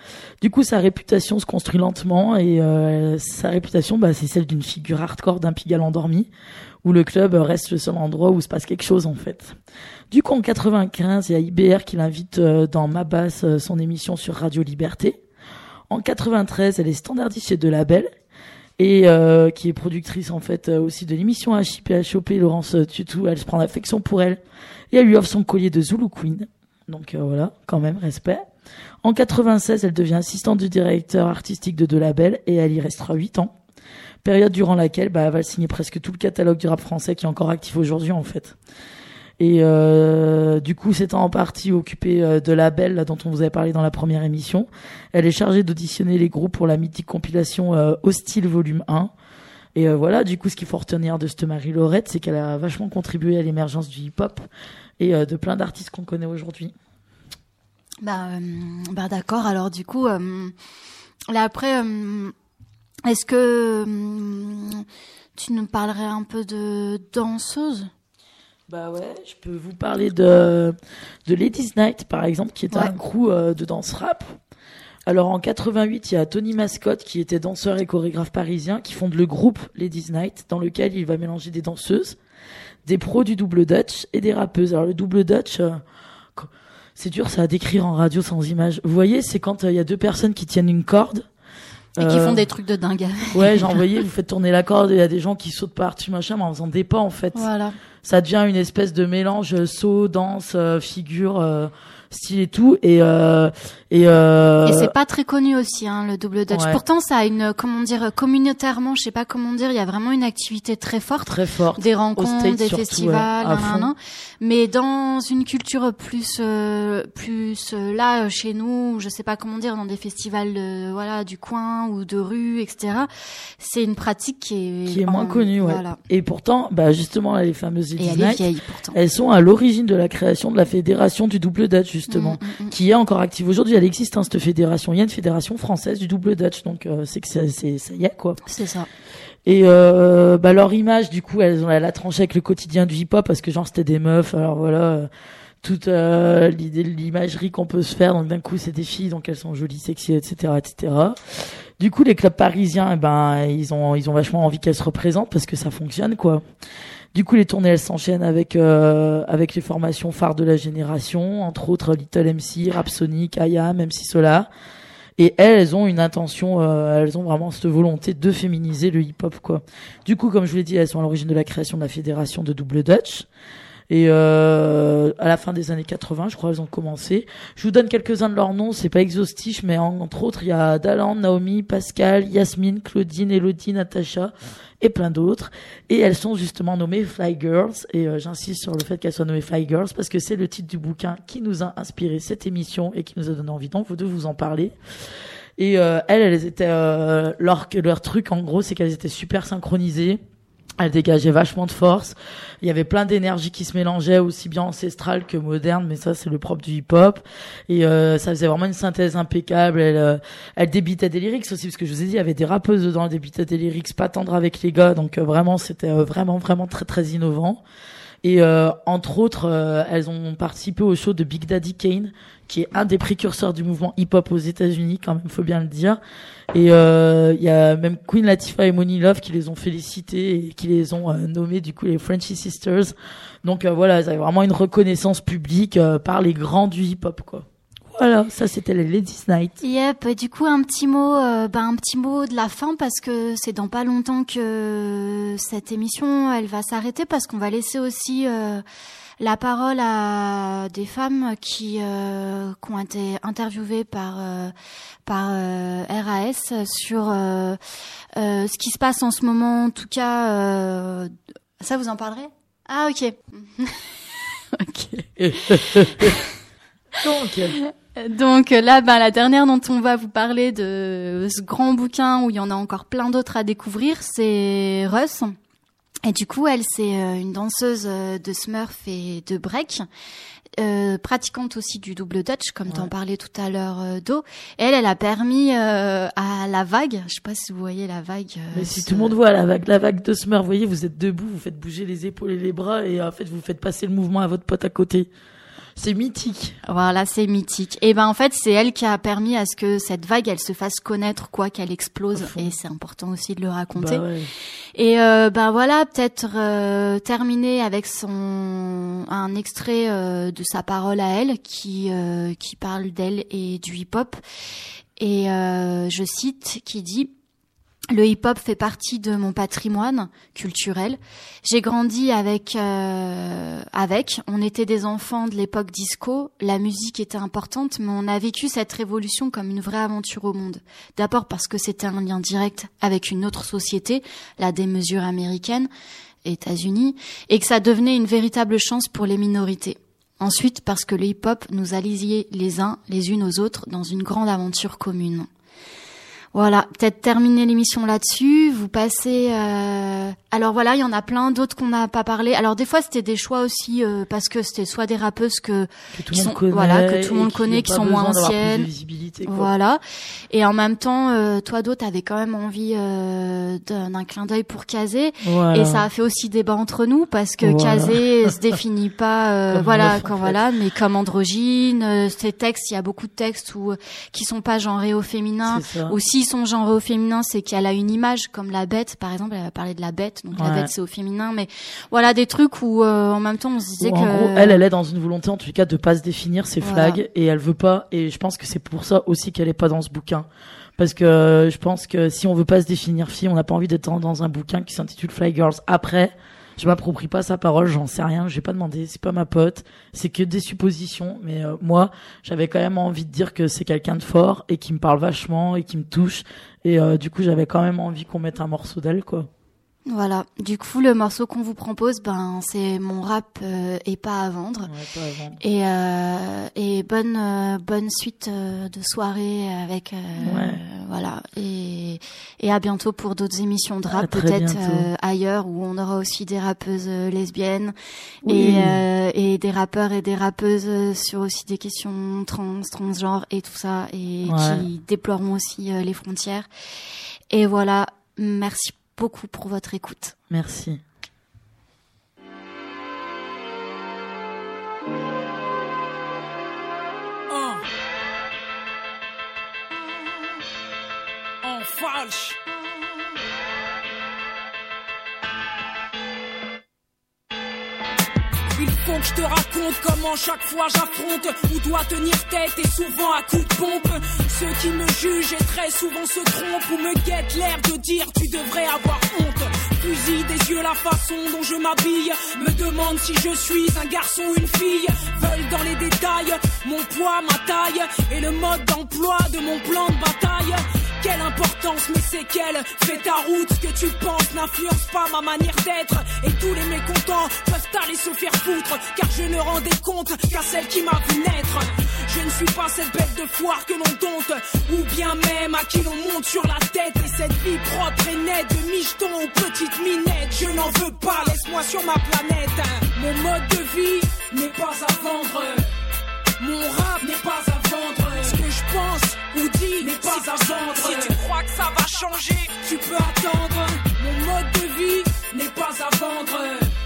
Du coup, sa réputation se construit lentement et euh, sa réputation, bah, c'est celle d'une figure hardcore d'un Pigalle endormi, où le club reste le seul endroit où se passe quelque chose en fait. Du coup, en quatre-vingt-quinze, il y a I B R qui l'invite euh, dans Ma Basse, euh, son émission sur Radio Liberté. En quatre-vingt-treize, elle est standardiste chez Delabel et euh, qui est productrice en fait euh, aussi de l'émission H I P H O P. Laurence Tutou, elle se prend d'affection pour elle et elle lui offre son collier de Zulu Queen. Donc euh, voilà, quand même, respect. En quatre-vingt-seize, elle devient assistante du directeur artistique de Delabel et elle y restera huit ans. Période durant laquelle bah, elle va signer presque tout le catalogue du rap français qui est encore actif aujourd'hui en fait. Et euh, du coup, c'est en partie occupée euh, de Label, là, dont on vous avait parlé dans la première émission. Elle est chargée d'auditionner les groupes pour la mythique compilation euh, Hostile Volume un. Et euh, voilà, du coup, ce qu'il faut retenir de cette Marie Laurette, c'est qu'elle a vachement contribué à l'émergence du hip-hop et euh, de plein d'artistes qu'on connaît aujourd'hui. Bah, euh, bah d'accord. Alors du coup, euh, là après, euh, est-ce que euh, tu nous parlerais un peu de danseuse? Bah ouais, je peux vous parler de de Ladies Night par exemple, qui est ouais. un crew euh, de danse rap. Alors en quatre-vingt-huit, il y a Tony Mascotte qui était danseur et chorégraphe parisien qui fonde le groupe Ladies Night dans lequel il va mélanger des danseuses, des pros du double dutch et des rappeuses. Alors le double dutch, euh, c'est dur ça à décrire en radio sans image. Vous voyez, c'est quand il euh, y a deux personnes qui tiennent une corde. Et qui font des trucs de dingue. Ouais, genre, vous voyez, vous faites tourner la corde et il y a des gens qui sautent par-dessus, machin, mais en faisant des pas, en fait. Voilà. Ça devient une espèce de mélange saut, danse, euh, figure, euh, style et tout. Et, euh, et, euh... et c'est pas très connu aussi, hein, le double dutch. Ouais. Pourtant, ça a une, comment dire, communautairement, je sais pas comment dire, il y a vraiment une activité très forte. Très forte. Des rencontres, States, des surtout, festivals, ouais, nan, nan, nan. Mais dans une culture plus, euh, plus, euh, là, chez nous, je sais pas comment dire, dans des festivals de, voilà, du coin ou de rue, et cetera. C'est une pratique qui est, qui est moins en, connue, ouais. Voilà. Et pourtant, bah, justement, là, les fameuses Et Ladies elle est Night, vieille, pourtant. elles sont à l'origine de la création de la fédération du double dutch, justement, mmh, mmh, mmh. qui est encore active aujourd'hui. Elle existe, hein, cette fédération. Il y a une fédération française du double dutch, donc euh, c'est que c'est, c'est, ça y est, quoi. C'est ça. Et euh, bah leur image, du coup, elles ont elle a tranché avec le quotidien du hip-hop parce que genre c'était des meufs. Alors voilà, euh, toute euh, l'idée, l'imagerie qu'on peut se faire. Donc d'un coup, c'est des filles, donc elles sont jolies, sexy, et cetera, et cetera. Du coup, les clubs parisiens, eh ben ils ont ils ont vachement envie qu'elles se représentent parce que ça fonctionne, quoi. Du coup, les tournées, elles s'enchaînent avec euh, avec les formations phares de la génération, entre autres Little M C, Rapsonic, I A M, M C Solar. Et elles, elles ont une intention, euh, elles ont vraiment cette volonté de féminiser le hip-hop, quoi. Du coup, comme je vous l'ai dit, elles sont à l'origine de la création de la fédération de double dutch. Et euh, à la fin des années quatre-vingts, je crois, elles ont commencé. Je vous donne quelques-uns de leurs noms, c'est pas exhaustif, mais en, entre autres, il y a Dalan, Naomi, Pascal, Yasmine, Claudine, Elodie, Natacha et plein d'autres. Et elles sont justement nommées Fly Girls. Et euh, j'insiste sur le fait qu'elles soient nommées Fly Girls parce que c'est le titre du bouquin qui nous a inspiré cette émission et qui nous a donné envie donc de vous en parler. Et euh, elles, elles étaient euh, leur leur truc en gros, c'est qu'elles étaient super synchronisées. Elles dégageaient vachement de force. Il y avait plein d'énergie qui se mélangeait, aussi bien ancestrale que moderne, mais ça c'est le propre du hip-hop. Et euh, ça faisait vraiment une synthèse impeccable. Elles, euh, elles débitaient des lyrics aussi, parce que je vous ai dit, il y avait des rappeuses dedans, elles débitaient des lyrics pas tendres avec les gars, donc euh, vraiment c'était euh, vraiment vraiment très très innovant. Et euh, entre autres, euh, elles ont participé au show de Big Daddy Kane, qui est un des précurseurs du mouvement hip-hop aux États-Unis, quand même, faut bien le dire. Et il euh, y a même Queen Latifah et Money Love qui les ont félicités et qui les ont euh, nommés du coup les Frenchy Sisters. Donc euh, voilà, elles avaient vraiment une reconnaissance publique euh, par les grands du hip-hop, quoi. Voilà, ça c'était les Ladies Night. Yep, du coup un petit mot, euh, bah un petit mot de la fin parce que c'est dans pas longtemps que cette émission elle va s'arrêter parce qu'on va laisser aussi euh, la parole à des femmes qui, euh, qui ont été interviewées par euh, par euh, R A S sur euh, euh, ce qui se passe en ce moment. En tout cas, euh, ça vous en parlerez ? Ah ok. Ok. Donc. Donc là, ben la dernière dont on va vous parler de ce grand bouquin où il y en a encore plein d'autres à découvrir, c'est Russ. Et du coup, elle, c'est une danseuse de Smurf et de break, euh, pratiquante aussi du double dutch, comme ouais. t'en parlais tout à l'heure, euh, Do. Et elle, elle a permis euh, à la vague, je sais pas si vous voyez la vague. Euh, Mais si ce... tout le monde voit la vague, la vague de Smurf, vous voyez, vous êtes debout, vous faites bouger les épaules et les bras, et en fait, vous faites passer le mouvement à votre pote à côté. C'est mythique. Voilà, c'est mythique. Et ben en fait, c'est elle qui a permis à ce que cette vague, elle se fasse connaître, quoi, qu'elle explose. Et c'est important aussi de le raconter. Bah ouais. Et euh, ben voilà, peut-être euh, terminer avec son un extrait euh, de sa parole à elle, qui euh, qui parle d'elle et du hip-hop. Et euh, je cite, qui dit: le hip-hop fait partie de mon patrimoine culturel. J'ai grandi avec, euh, avec. On était des enfants de l'époque disco. La musique était importante, mais on a vécu cette révolution comme une vraie aventure au monde. D'abord parce que c'était un lien direct avec une autre société, la démesure américaine, États-Unis, et que ça devenait une véritable chance pour les minorités. Ensuite, parce que le hip-hop nous a liés les uns les unes aux autres dans une grande aventure commune. Voilà, peut-être terminer l'émission là-dessus. Vous passez... Euh... Alors voilà, il y en a plein d'autres qu'on n'a pas parlé. Alors des fois, c'était des choix aussi euh, parce que c'était soit des rappeuses que, que tout qui le sont monde connaît, voilà, que tout le monde qui connaît, qui sont moins anciennes. Quoi. Voilà. Et en même temps, euh, toi d'autres avaient quand même envie euh, d'un, d'un clin d'œil pour Kazé. Voilà. Et ça a fait aussi débat entre nous parce que voilà. Kazé se définit pas, euh, voilà, quand voilà, mais comme androgyne. Euh, ces textes, il y a beaucoup de textes où qui sont pas genrés au féminin. Ou s'ils sont genrés au féminin, c'est qu'elle a une image comme la bête, par exemple. Elle va parler de la bête, donc ouais. La bête c'est au féminin. Mais voilà, des trucs où euh, en même temps on se disait Ou que. En gros, elle, elle est dans une volonté en tout cas de pas se définir ses voilà. flags et elle veut pas. Et je pense que c'est pour ça aussi qu'elle est pas dans ce bouquin. Parce que euh, je pense que si on veut pas se définir fille, on n'a pas envie d'être dans, dans un bouquin qui s'intitule Fly Girls. Après, je m'approprie pas sa parole, j'en sais rien, j'ai pas demandé, c'est pas ma pote, c'est que des suppositions. Mais euh, moi, j'avais quand même envie de dire que c'est quelqu'un de fort et qui me parle vachement et qui me touche. Et euh, du coup, j'avais quand même envie qu'on mette un morceau d'elle, quoi. Voilà. Du coup, le morceau qu'on vous propose, ben, c'est Mon rap euh, est pas à vendre. Ouais, pas à vendre. Et euh, et bonne euh, bonne suite euh, de soirée avec euh, ouais. voilà. Et et à bientôt pour d'autres émissions de rap, peut-être euh, ailleurs où on aura aussi des rappeuses euh, lesbiennes oui. et euh, et des rappeurs et des rappeuses sur aussi des questions trans, transgenres et tout ça et ouais. qui déploreront aussi euh, les frontières. Et voilà. Merci beaucoup pour votre écoute. Merci. En, en falche. Il faut que je te raconte comment chaque fois j'affronte où doit tenir tête et souvent à coups de pompe. Ceux qui me jugent et très souvent se trompent ou me guettent l'air de dire tu devrais avoir honte. Fusil des yeux la façon dont je m'habille, me demande si je suis un garçon ou une fille. Veulent dans les détails mon poids, ma taille et le mode d'emploi de mon plan de bataille. Quelle importance, mais c'est quelle? Fais ta route, ce que tu penses n'influence pas ma manière d'être. Et tous les mécontents peuvent aller se faire foutre, car je ne rendais compte qu'à celle qui m'a vu naître. Je ne suis pas cette bête de foire que l'on dompte, ou bien même à qui l'on monte sur la tête. Et cette vie propre et nette, de micheton aux petites minettes, je n'en veux pas, laisse-moi sur ma planète. Mon mode de vie n'est pas à vendre, mon rap n'est pas à vendre. Ce que je pense ou dis n'est pas si, à vendre. Si tu crois que ça va changer, tu peux attendre. Mon mode de vie n'est pas à vendre,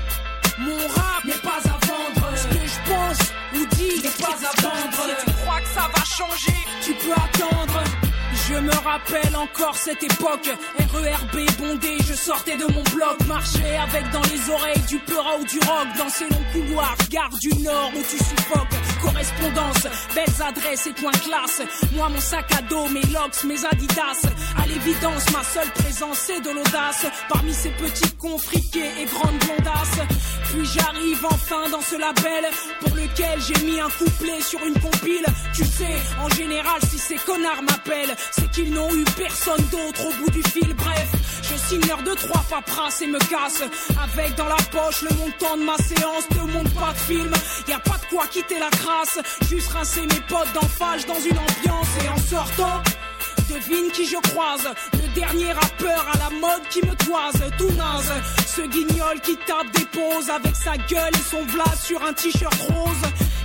mon rap n'est pas à vendre. Ce que je pense ou dis n'est pas à vendre. Si tu crois que ça va changer, tu peux attendre. Je me rappelle encore cette époque, R E R B bondé, je sortais de mon bloc, marchais avec dans les oreilles du peura ou du rock, dans ces longs couloirs, gare du Nord où tu suffoques. Correspondance, belles adresses et points classe. Moi mon sac à dos, mes locks, mes adidas. À l'évidence, ma seule présence c'est de l'audace. Parmi ces petits cons friqués et grandes blondasses. Puis j'arrive enfin dans ce label pour lequel j'ai mis un couplet sur une compile. Tu sais, en général si ces connards m'appellent, c'est qu'ils n'ont eu personne d'autre au bout du fil. Bref, je signe l'heure de trois paperasses et me casse, avec dans la poche le montant de ma séance. Te montre pas de film, y a pas de quoi quitter la crasse. Juste rincer mes potes d'enfage dans une ambiance. Et en sortant, devine qui je croise, le dernier rappeur à la mode qui me toise. Tout naze, ce guignol qui tape des poses avec sa gueule et son vlas sur un t-shirt rose.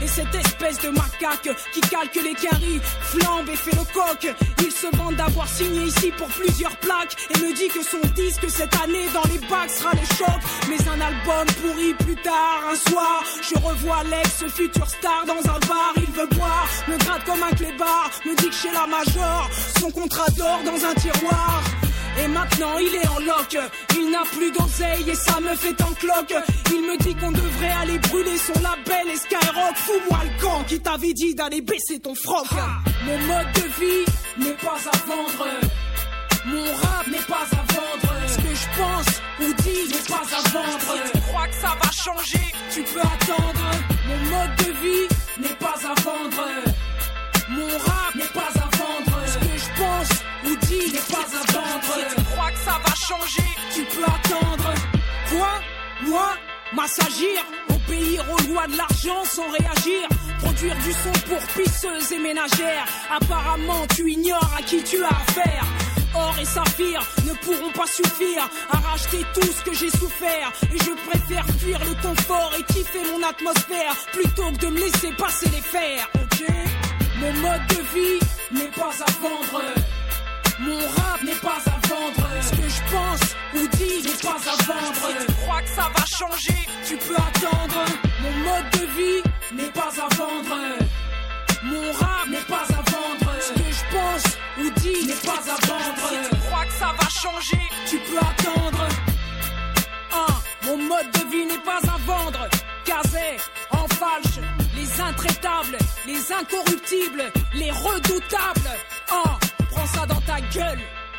Et cette espèce de macaque qui calque les caries, flambe et fait le coq. Il se vante d'avoir signé ici pour plusieurs plaques et me dit que son disque cette année dans les bacs sera le choc. Mais un album pourri plus tard, un soir, je revois l'ex futur star dans un bar. Il veut boire, me gratte comme un clébard, me dit que chez la major, son contrat dort dans un tiroir. Et maintenant il est en loc, il n'a plus d'oseille et ça me fait en cloque. Il me dit qu'on devrait aller brûler son label et Skyrock. Fous-moi le camp qui t'avait dit d'aller baisser ton froc. Mon mode de vie n'est pas à vendre, mon rap n'est pas à vendre. Ce que je pense ou dis n'est pas à vendre. Si tu crois que ça va changer, tu peux attendre. Mon mode de vie n'est pas à vendre, mon rap n'est pas à vendre. Ce que je pense ou dis n'est pas à vendre. Si tu crois que ça va changer, tu peux attendre. Quoi? Moi? M'assagir, obéir aux lois de l'argent sans réagir, produire du son pour pisseuses et ménagères. Apparemment tu ignores à qui tu as affaire. Or et saphir ne pourront pas suffire à racheter tout ce que j'ai souffert. Et je préfère fuir le confort et kiffer mon atmosphère plutôt que de me laisser passer les fers. Ok? Mon mode de vie n'est pas à vendre, mon rap n'est pas à vendre. Ce que je pense ou dis n'est pas à vendre. Si tu crois que ça va changer, tu peux attendre. Mon mode de vie n'est pas à vendre, mon rap n'est pas à vendre. Ce que je pense ou dis n'est pas à vendre. Si tu crois que ça va changer, tu peux attendre. Un, mon mode de vie n'est pas à vendre. Casé, en falche, les intraitables, les incorruptibles, les redoutables. Un, prends ça dans ta gueule.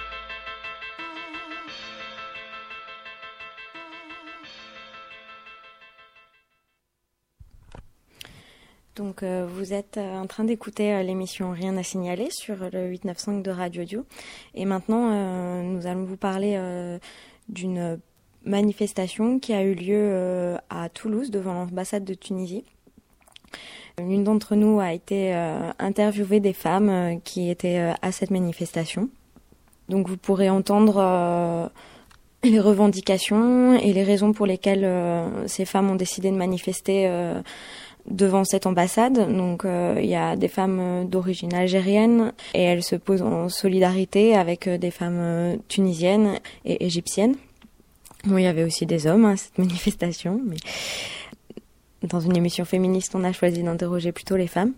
Donc euh, vous êtes euh, en train d'écouter euh, l'émission Rien à signaler sur le huit neuf cinq de Radio Dio. Et maintenant, euh, nous allons vous parler euh, d'une manifestation qui a eu lieu euh, à Toulouse devant l'ambassade de Tunisie. L'une d'entre nous a été euh, interviewée des femmes euh, qui étaient euh, à cette manifestation. Donc vous pourrez entendre euh, les revendications et les raisons pour lesquelles euh, ces femmes ont décidé de manifester euh, devant cette ambassade. Donc euh, il y a des femmes d'origine algérienne et elles se posent en solidarité avec des femmes tunisiennes et égyptiennes. Bon, il y avait aussi des hommes à cette manifestation, mais dans une émission féministe, on a choisi d'interroger plutôt les femmes.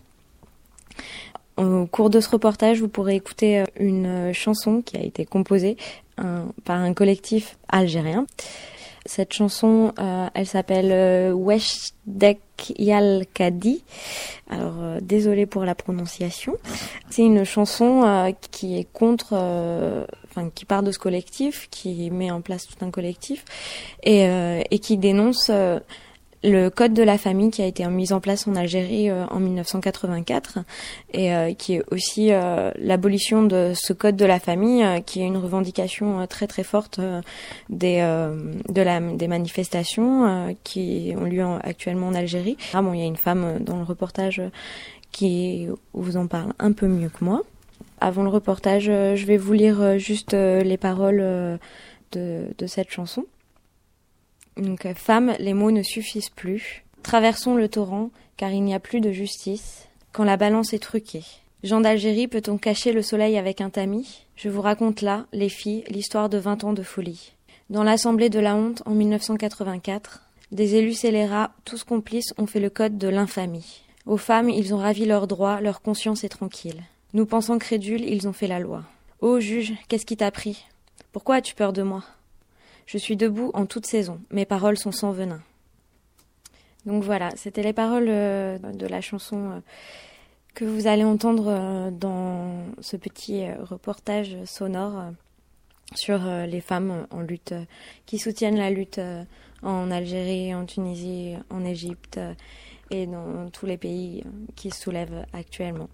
Au cours de ce reportage, vous pourrez écouter une chanson qui a été composée un, par un collectif algérien. Cette chanson, euh, elle s'appelle euh, Wesh Dek Yal Kadi. Alors, euh, désolée pour la prononciation. C'est une chanson euh, qui est contre, euh, enfin, qui part de ce collectif, qui met en place tout un collectif et, euh, et qui dénonce euh, le code de la famille qui a été mis en place en Algérie euh, en mille neuf cent quatre-vingt-quatre et euh, qui est aussi euh, l'abolition de ce code de la famille euh, qui est une revendication euh, très très forte euh, des euh, de la des manifestations euh, qui ont lieu en, actuellement en Algérie. Ah bon, il y a une femme dans le reportage qui vous en parle un peu mieux que moi. Avant le reportage, je vais vous lire juste les paroles de de cette chanson. Donc, femmes, les mots ne suffisent plus. Traversons le torrent, car il n'y a plus de justice. Quand la balance est truquée. Jean d'Algérie, peut-on cacher le soleil avec un tamis? Je vous raconte là, les filles, l'histoire de vingt ans de folie. Dans l'Assemblée de la honte, en mille neuf cent quatre-vingt-quatre, des élus scélérats, tous complices, ont fait le code de l'infamie. Aux femmes, ils ont ravi leurs droits, leur conscience est tranquille. Nous pensant crédules, ils ont fait la loi. Ô juge, qu'est-ce qui t'a pris? Pourquoi as-tu peur de moi? Je suis debout en toute saison. Mes paroles sont sans venin. Donc voilà, c'était les paroles euh, de la chanson euh, que vous allez entendre euh, dans ce petit euh, reportage sonore euh, sur euh, les femmes en lutte, euh, qui soutiennent la lutte euh, en Algérie, en Tunisie, en Égypte euh, et dans tous les pays euh, qui se soulèvent actuellement.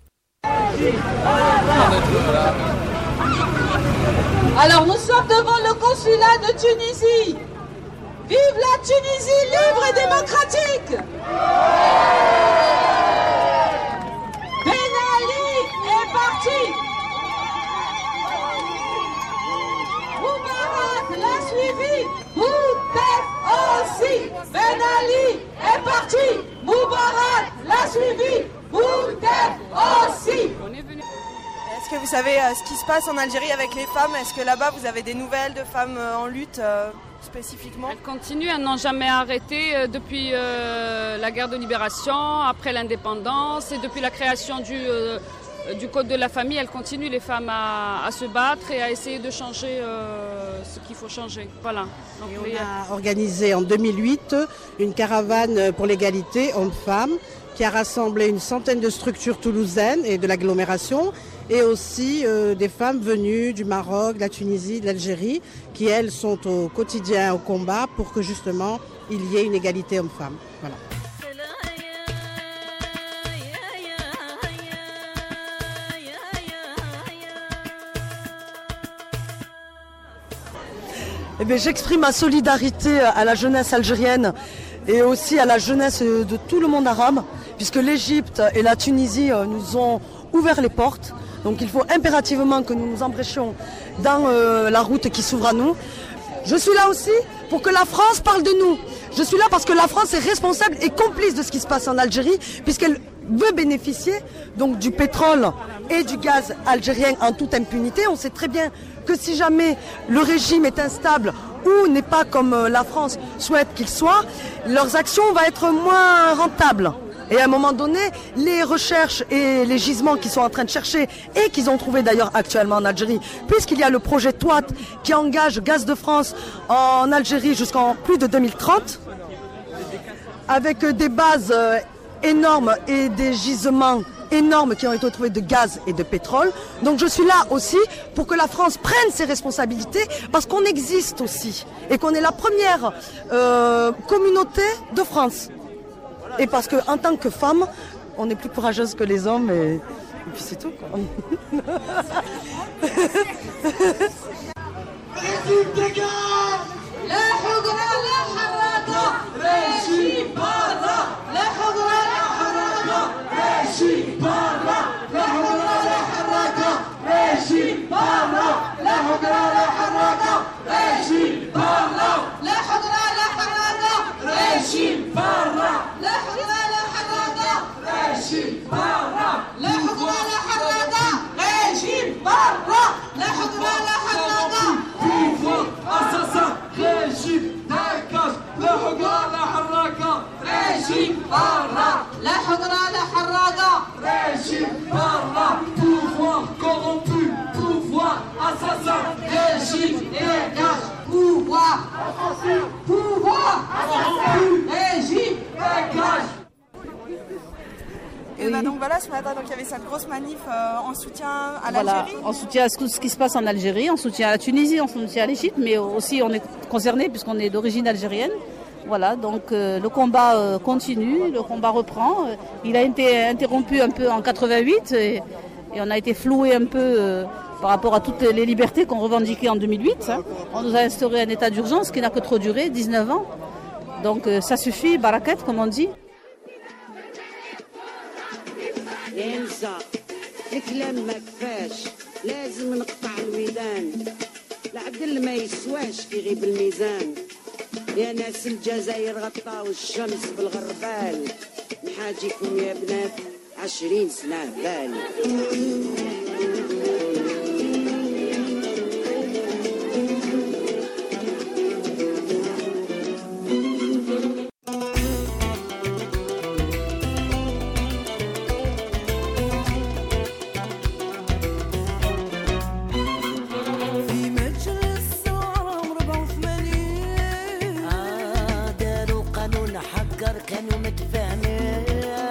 Alors nous sommes devant le consulat de Tunisie. Vive la Tunisie libre et démocratique. Ben Ali est parti. Moubarak l'a suivi. Boutef aussi. Ben Ali est parti. Moubarak l'a suivi. savez euh, ce qui se passe en Algérie avec les femmes? Est-ce que là-bas vous avez des nouvelles de femmes euh, en lutte euh, spécifiquement? Elles continuent, elles n'ont jamais arrêté euh, depuis euh, la guerre de libération, après l'indépendance et depuis la création du, euh, du Code de la famille. Elles continuent, les femmes, à, à se battre et à essayer de changer euh, ce qu'il faut changer. Voilà. Donc, et on les... a organisé en deux mille huit une caravane pour l'égalité hommes-femmes qui a rassemblé une centaine de structures toulousaines et de l'agglomération et aussi euh, des femmes venues du Maroc, de la Tunisie, de l'Algérie qui elles sont au quotidien au combat pour que justement il y ait une égalité hommes-femmes. Voilà. Eh bien, j'exprime ma solidarité à la jeunesse algérienne et aussi à la jeunesse de tout le monde arabe, puisque l'Égypte et la Tunisie nous ont ouvert les portes. Donc il faut impérativement que nous nous embréchions dans euh, la route qui s'ouvre à nous. Je suis là aussi pour que la France parle de nous. Je suis là parce que la France est responsable et complice de ce qui se passe en Algérie, puisqu'elle veut bénéficier donc du pétrole et du gaz algérien en toute impunité. On sait très bien que si jamais le régime est instable ou n'est pas comme la France souhaite qu'il soit, leurs actions vont être moins rentables. Et à un moment donné, les recherches et les gisements qu'ils sont en train de chercher et qu'ils ont trouvé d'ailleurs actuellement en Algérie, puisqu'il y a le projet T O I T qui engage Gaz de France en Algérie jusqu'en plus de deux mille trente, avec des bases énormes et des gisements énormes qui ont été trouvés de gaz et de pétrole. Donc je suis là aussi pour que la France prenne ses responsabilités parce qu'on existe aussi et qu'on est la première euh, communauté de France. Et parce qu'en tant que femme, on est plus courageuse que les hommes et, et puis c'est tout quoi. Et bah donc voilà, ce matin donc il y avait cette grosse manif euh, en soutien à voilà, l'Algérie. En soutien à tout ce qui se passe en Algérie, en soutien à la Tunisie, en soutien à l'Égypte, mais aussi on est concerné puisqu'on est d'origine algérienne. Voilà, donc euh, le combat euh, continue, le combat reprend. Euh, il a été interrompu un peu en quatre-vingt-huit et, et on a été floué un peu euh, par rapport à toutes les libertés qu'on revendiquait en deux mille huit. Hein. On nous a instauré un état d'urgence qui n'a que trop duré, dix-neuf ans. Donc euh, ça suffit, barakat comme on dit. ينسى الكلام ما كفاش لازم نقطع الودان العدل ما يسواش كي يغيب الميزان يا ناس الجزائر غطاو الشمس بالغربال نحاجيكم يا بنات عشرين سنة بالي كانوا متفاهمين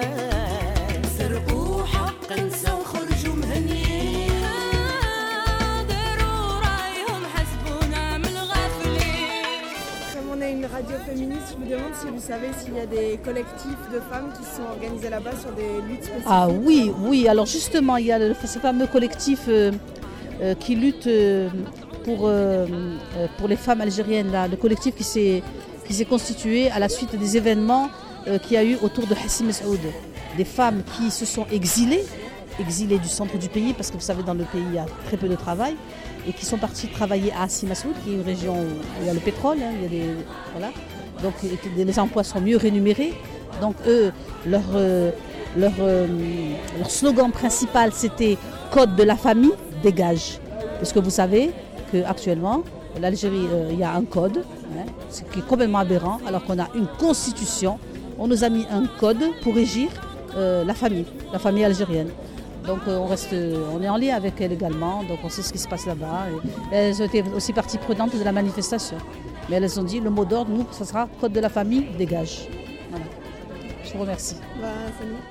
سرقوا حق نساو خرجوا مهنيين داروا رايهم حسبونا من الغافلين. Comme on est une radio féministe, je me demande si vous savez s'il y a des collectifs de femmes qui sont organisés là-bas sur des luttes spécifiques. Ah oui, oui. Alors justement, il y a le, ce fameux collectif euh, euh, qui lutte euh, pour, euh, pour les femmes algériennes, là, le collectif qui s'est qui s'est constitué à la suite des événements euh, qu'il y a eu autour de Hassi Messoud. Des femmes qui se sont exilées, exilées du centre du pays, parce que vous savez, dans le pays, il y a très peu de travail, et qui sont parties travailler à Hassi Messoud, qui est une région où il y a le pétrole, hein, il y a des, voilà. Donc les emplois sont mieux rémunérés. Donc eux, leur, euh, leur, euh, leur slogan principal, c'était « Code de la famille ». dégage. Parce que vous savez qu'actuellement, l'Algérie, il euh, y a un code, hein, ce qui est complètement aberrant, alors qu'on a une constitution. On nous a mis un code pour régir euh, la famille, la famille algérienne. Donc euh, on, reste, on est en lien avec elles également, donc on sait ce qui se passe là-bas. Et elles ont été aussi partie prenante de la manifestation. Mais elles ont dit, le mot d'ordre, nous, ça sera code de la famille, dégage. Voilà. Je vous remercie. Bah, c'est nous.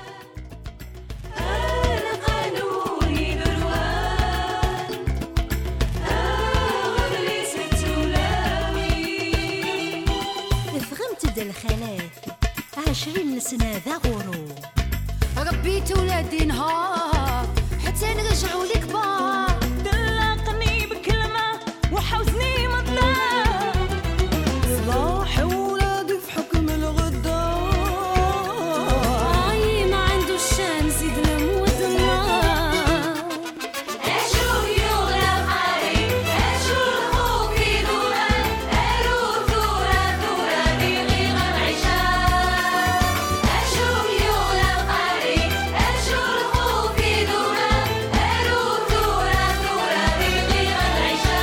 الخلاف عشرين سنة ذا غرور ربيت ولادي نهار حتى نرجعوا لكبار دلقني بكلمة وحوزني مظلام صلاح ولادي في حكم الغدار عاي ما عنده الشان زيد لم وظلام أشوف يغلى قريب أشوف خوفي دوران أروح دورة دورة بيغي غنعيشها أشوف يغلى قريب أشوف خوفي دوران أروح دورة دورة بيغي غنعيشها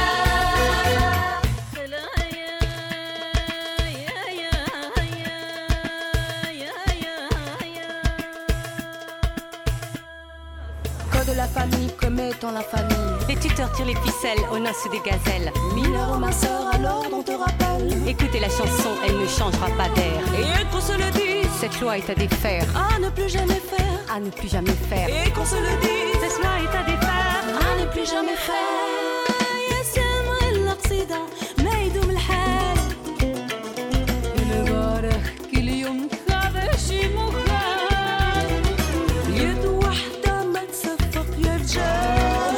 Code de la famille, commettons la famille. Les tuteurs tirent les ficelles aux noces des gazelles. Mineur, ma sœur, alors on te rappelle. Écoutez la chanson, elle ne changera pas d'air. Et qu'on se le dise, cette loi est à défaire. À ne plus jamais faire. À ne plus jamais faire. Et qu'on se le dise, cette loi est à défaire. À ne plus jamais faire. يا سامع القصيدة ما يدوم الحال. البارح كل يوم هذا شي مخال. يد واحدة ما تصفق يا رجال.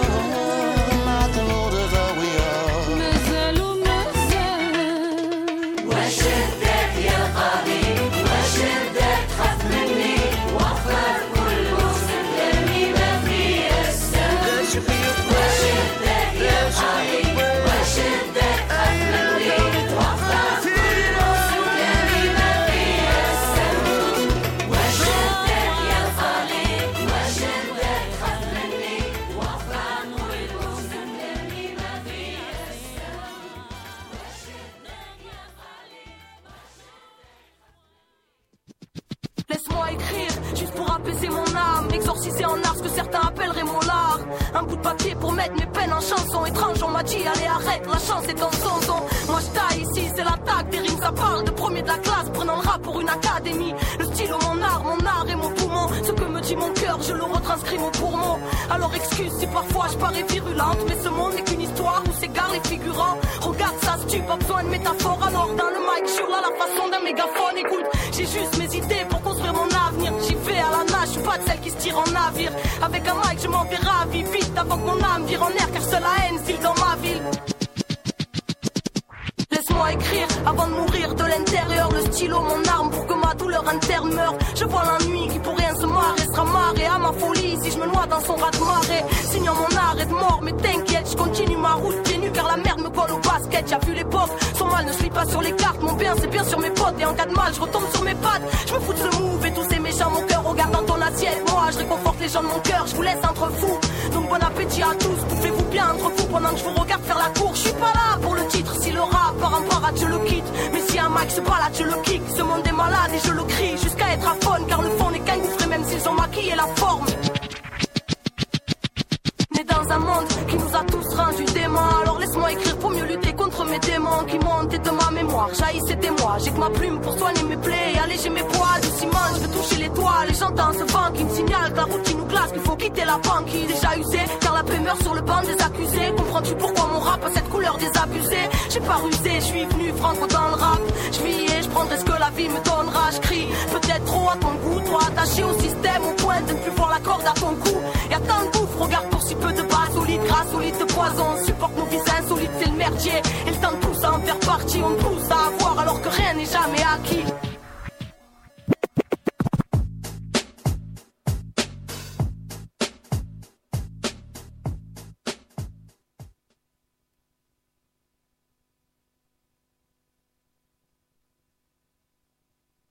مازالوا مازال. وشدك يا قاضي وشدك خاف مني وفر كل مسلم دمي ما فيه السم. وشدك يا قاضي وشدك خاف مني وفر كل مسلم دمي ما فيه السم. وشدك يا قاضي وشدك خاف مني وفر كل مسلم دمي ما فيه السم. Laisse-moi écrire, juste pour apaiser mon âme, exorciser en art ce que certains appelleraient mon lard. Un bout de papier pour mettre mes peines en chanson. Étrange, on m'a dit, allez arrête, la chance est dans son son. Moi je taille ici, c'est l'attaque des rimes, ça parle de premier de la classe, prenant le rap pour une académie. Le stylo, mon art, mon art et mon poumon. Ce que me dit mon cœur, je le retranscris mot pour mot. Alors excuse si parfois je parais virulente, mais ce monde n'est qu'une histoire où s'égarent les figurants. Regarde ça, se tue, pas besoin de métaphore. Alors dans le mic, je suis là la façon d'un mégaphone. Écoute, j'ai juste mes idées pour construire mon avenir. J'y vais à la nage, je suis pas de celle qui se tire en navire. Avec un mic, je m'en vais ravi vite avant que mon âme vire en air, car seule la haine file dans ma ville. Laisse-moi écrire avant de mourir de l'intérieur. Le stylo, mon arme pour que ma douleur interne meure. Je vois la nuit qui pour rien se marrer sera marrée à ma folie si je me noie dans son raz de marée. Signant mon arrêt de mort, mais t'inquiète, je continue ma route pieds nus car la merde me colle au basket. Y'a vu l'époque, son mal ne se lit pas sur les cartes. Mon bien c'est bien sur mes potes et en cas de mal je retombe sur mes pattes. Je me fous de ce move et tous ces méchants. Mon cœur regarde dans ton assiette. Moi je réconforte les gens de mon cœur, je vous laisse entre fous. Donc bon appétit à tous, bouffez-vous bien entre vous pendant que je vous regarde faire la cour. Je suis pas là pour le titre, si le rap part en parade je le quitte. Mais si un mic se balade je le kick. Ce monde est malade et je le crie jusqu'à être aphone, car le fond n'est qu'un gouffre même s'ils ont maquillé la forme. Né dans un monde qui nous a tous rendus démons. Alors laisse-moi écrire pour mieux lutter contre mes démons qui montent de ma mémoire. Jaillissent c'était moi, j'ai que ma plume pour soigner mes plaies et alléger mes poids. Du ciment, je veux toucher les toiles et j'entends ce vent qui me signale que la route qui nous glace, qu'il faut quitter la banquise. Déjà usé, car la paix meurt sur le banc des accusés. Comprends-tu pourquoi mon rap a cette couleur désabusée? J'ai pas rusé, je suis venu franco dans le rap. Je vis et je prendrai ce que la vie me donnera. Je crie, peut-être trop à ton goût, trop attaché au système, au point de ne plus voir la corde à ton cou. Y'a tant de gouffres, regarde pour si peu de bas solides, grâce au litre de poison. On supporte nos vies insolites, c'est le merdier. Et le temps de pousser à en faire partie, on pousse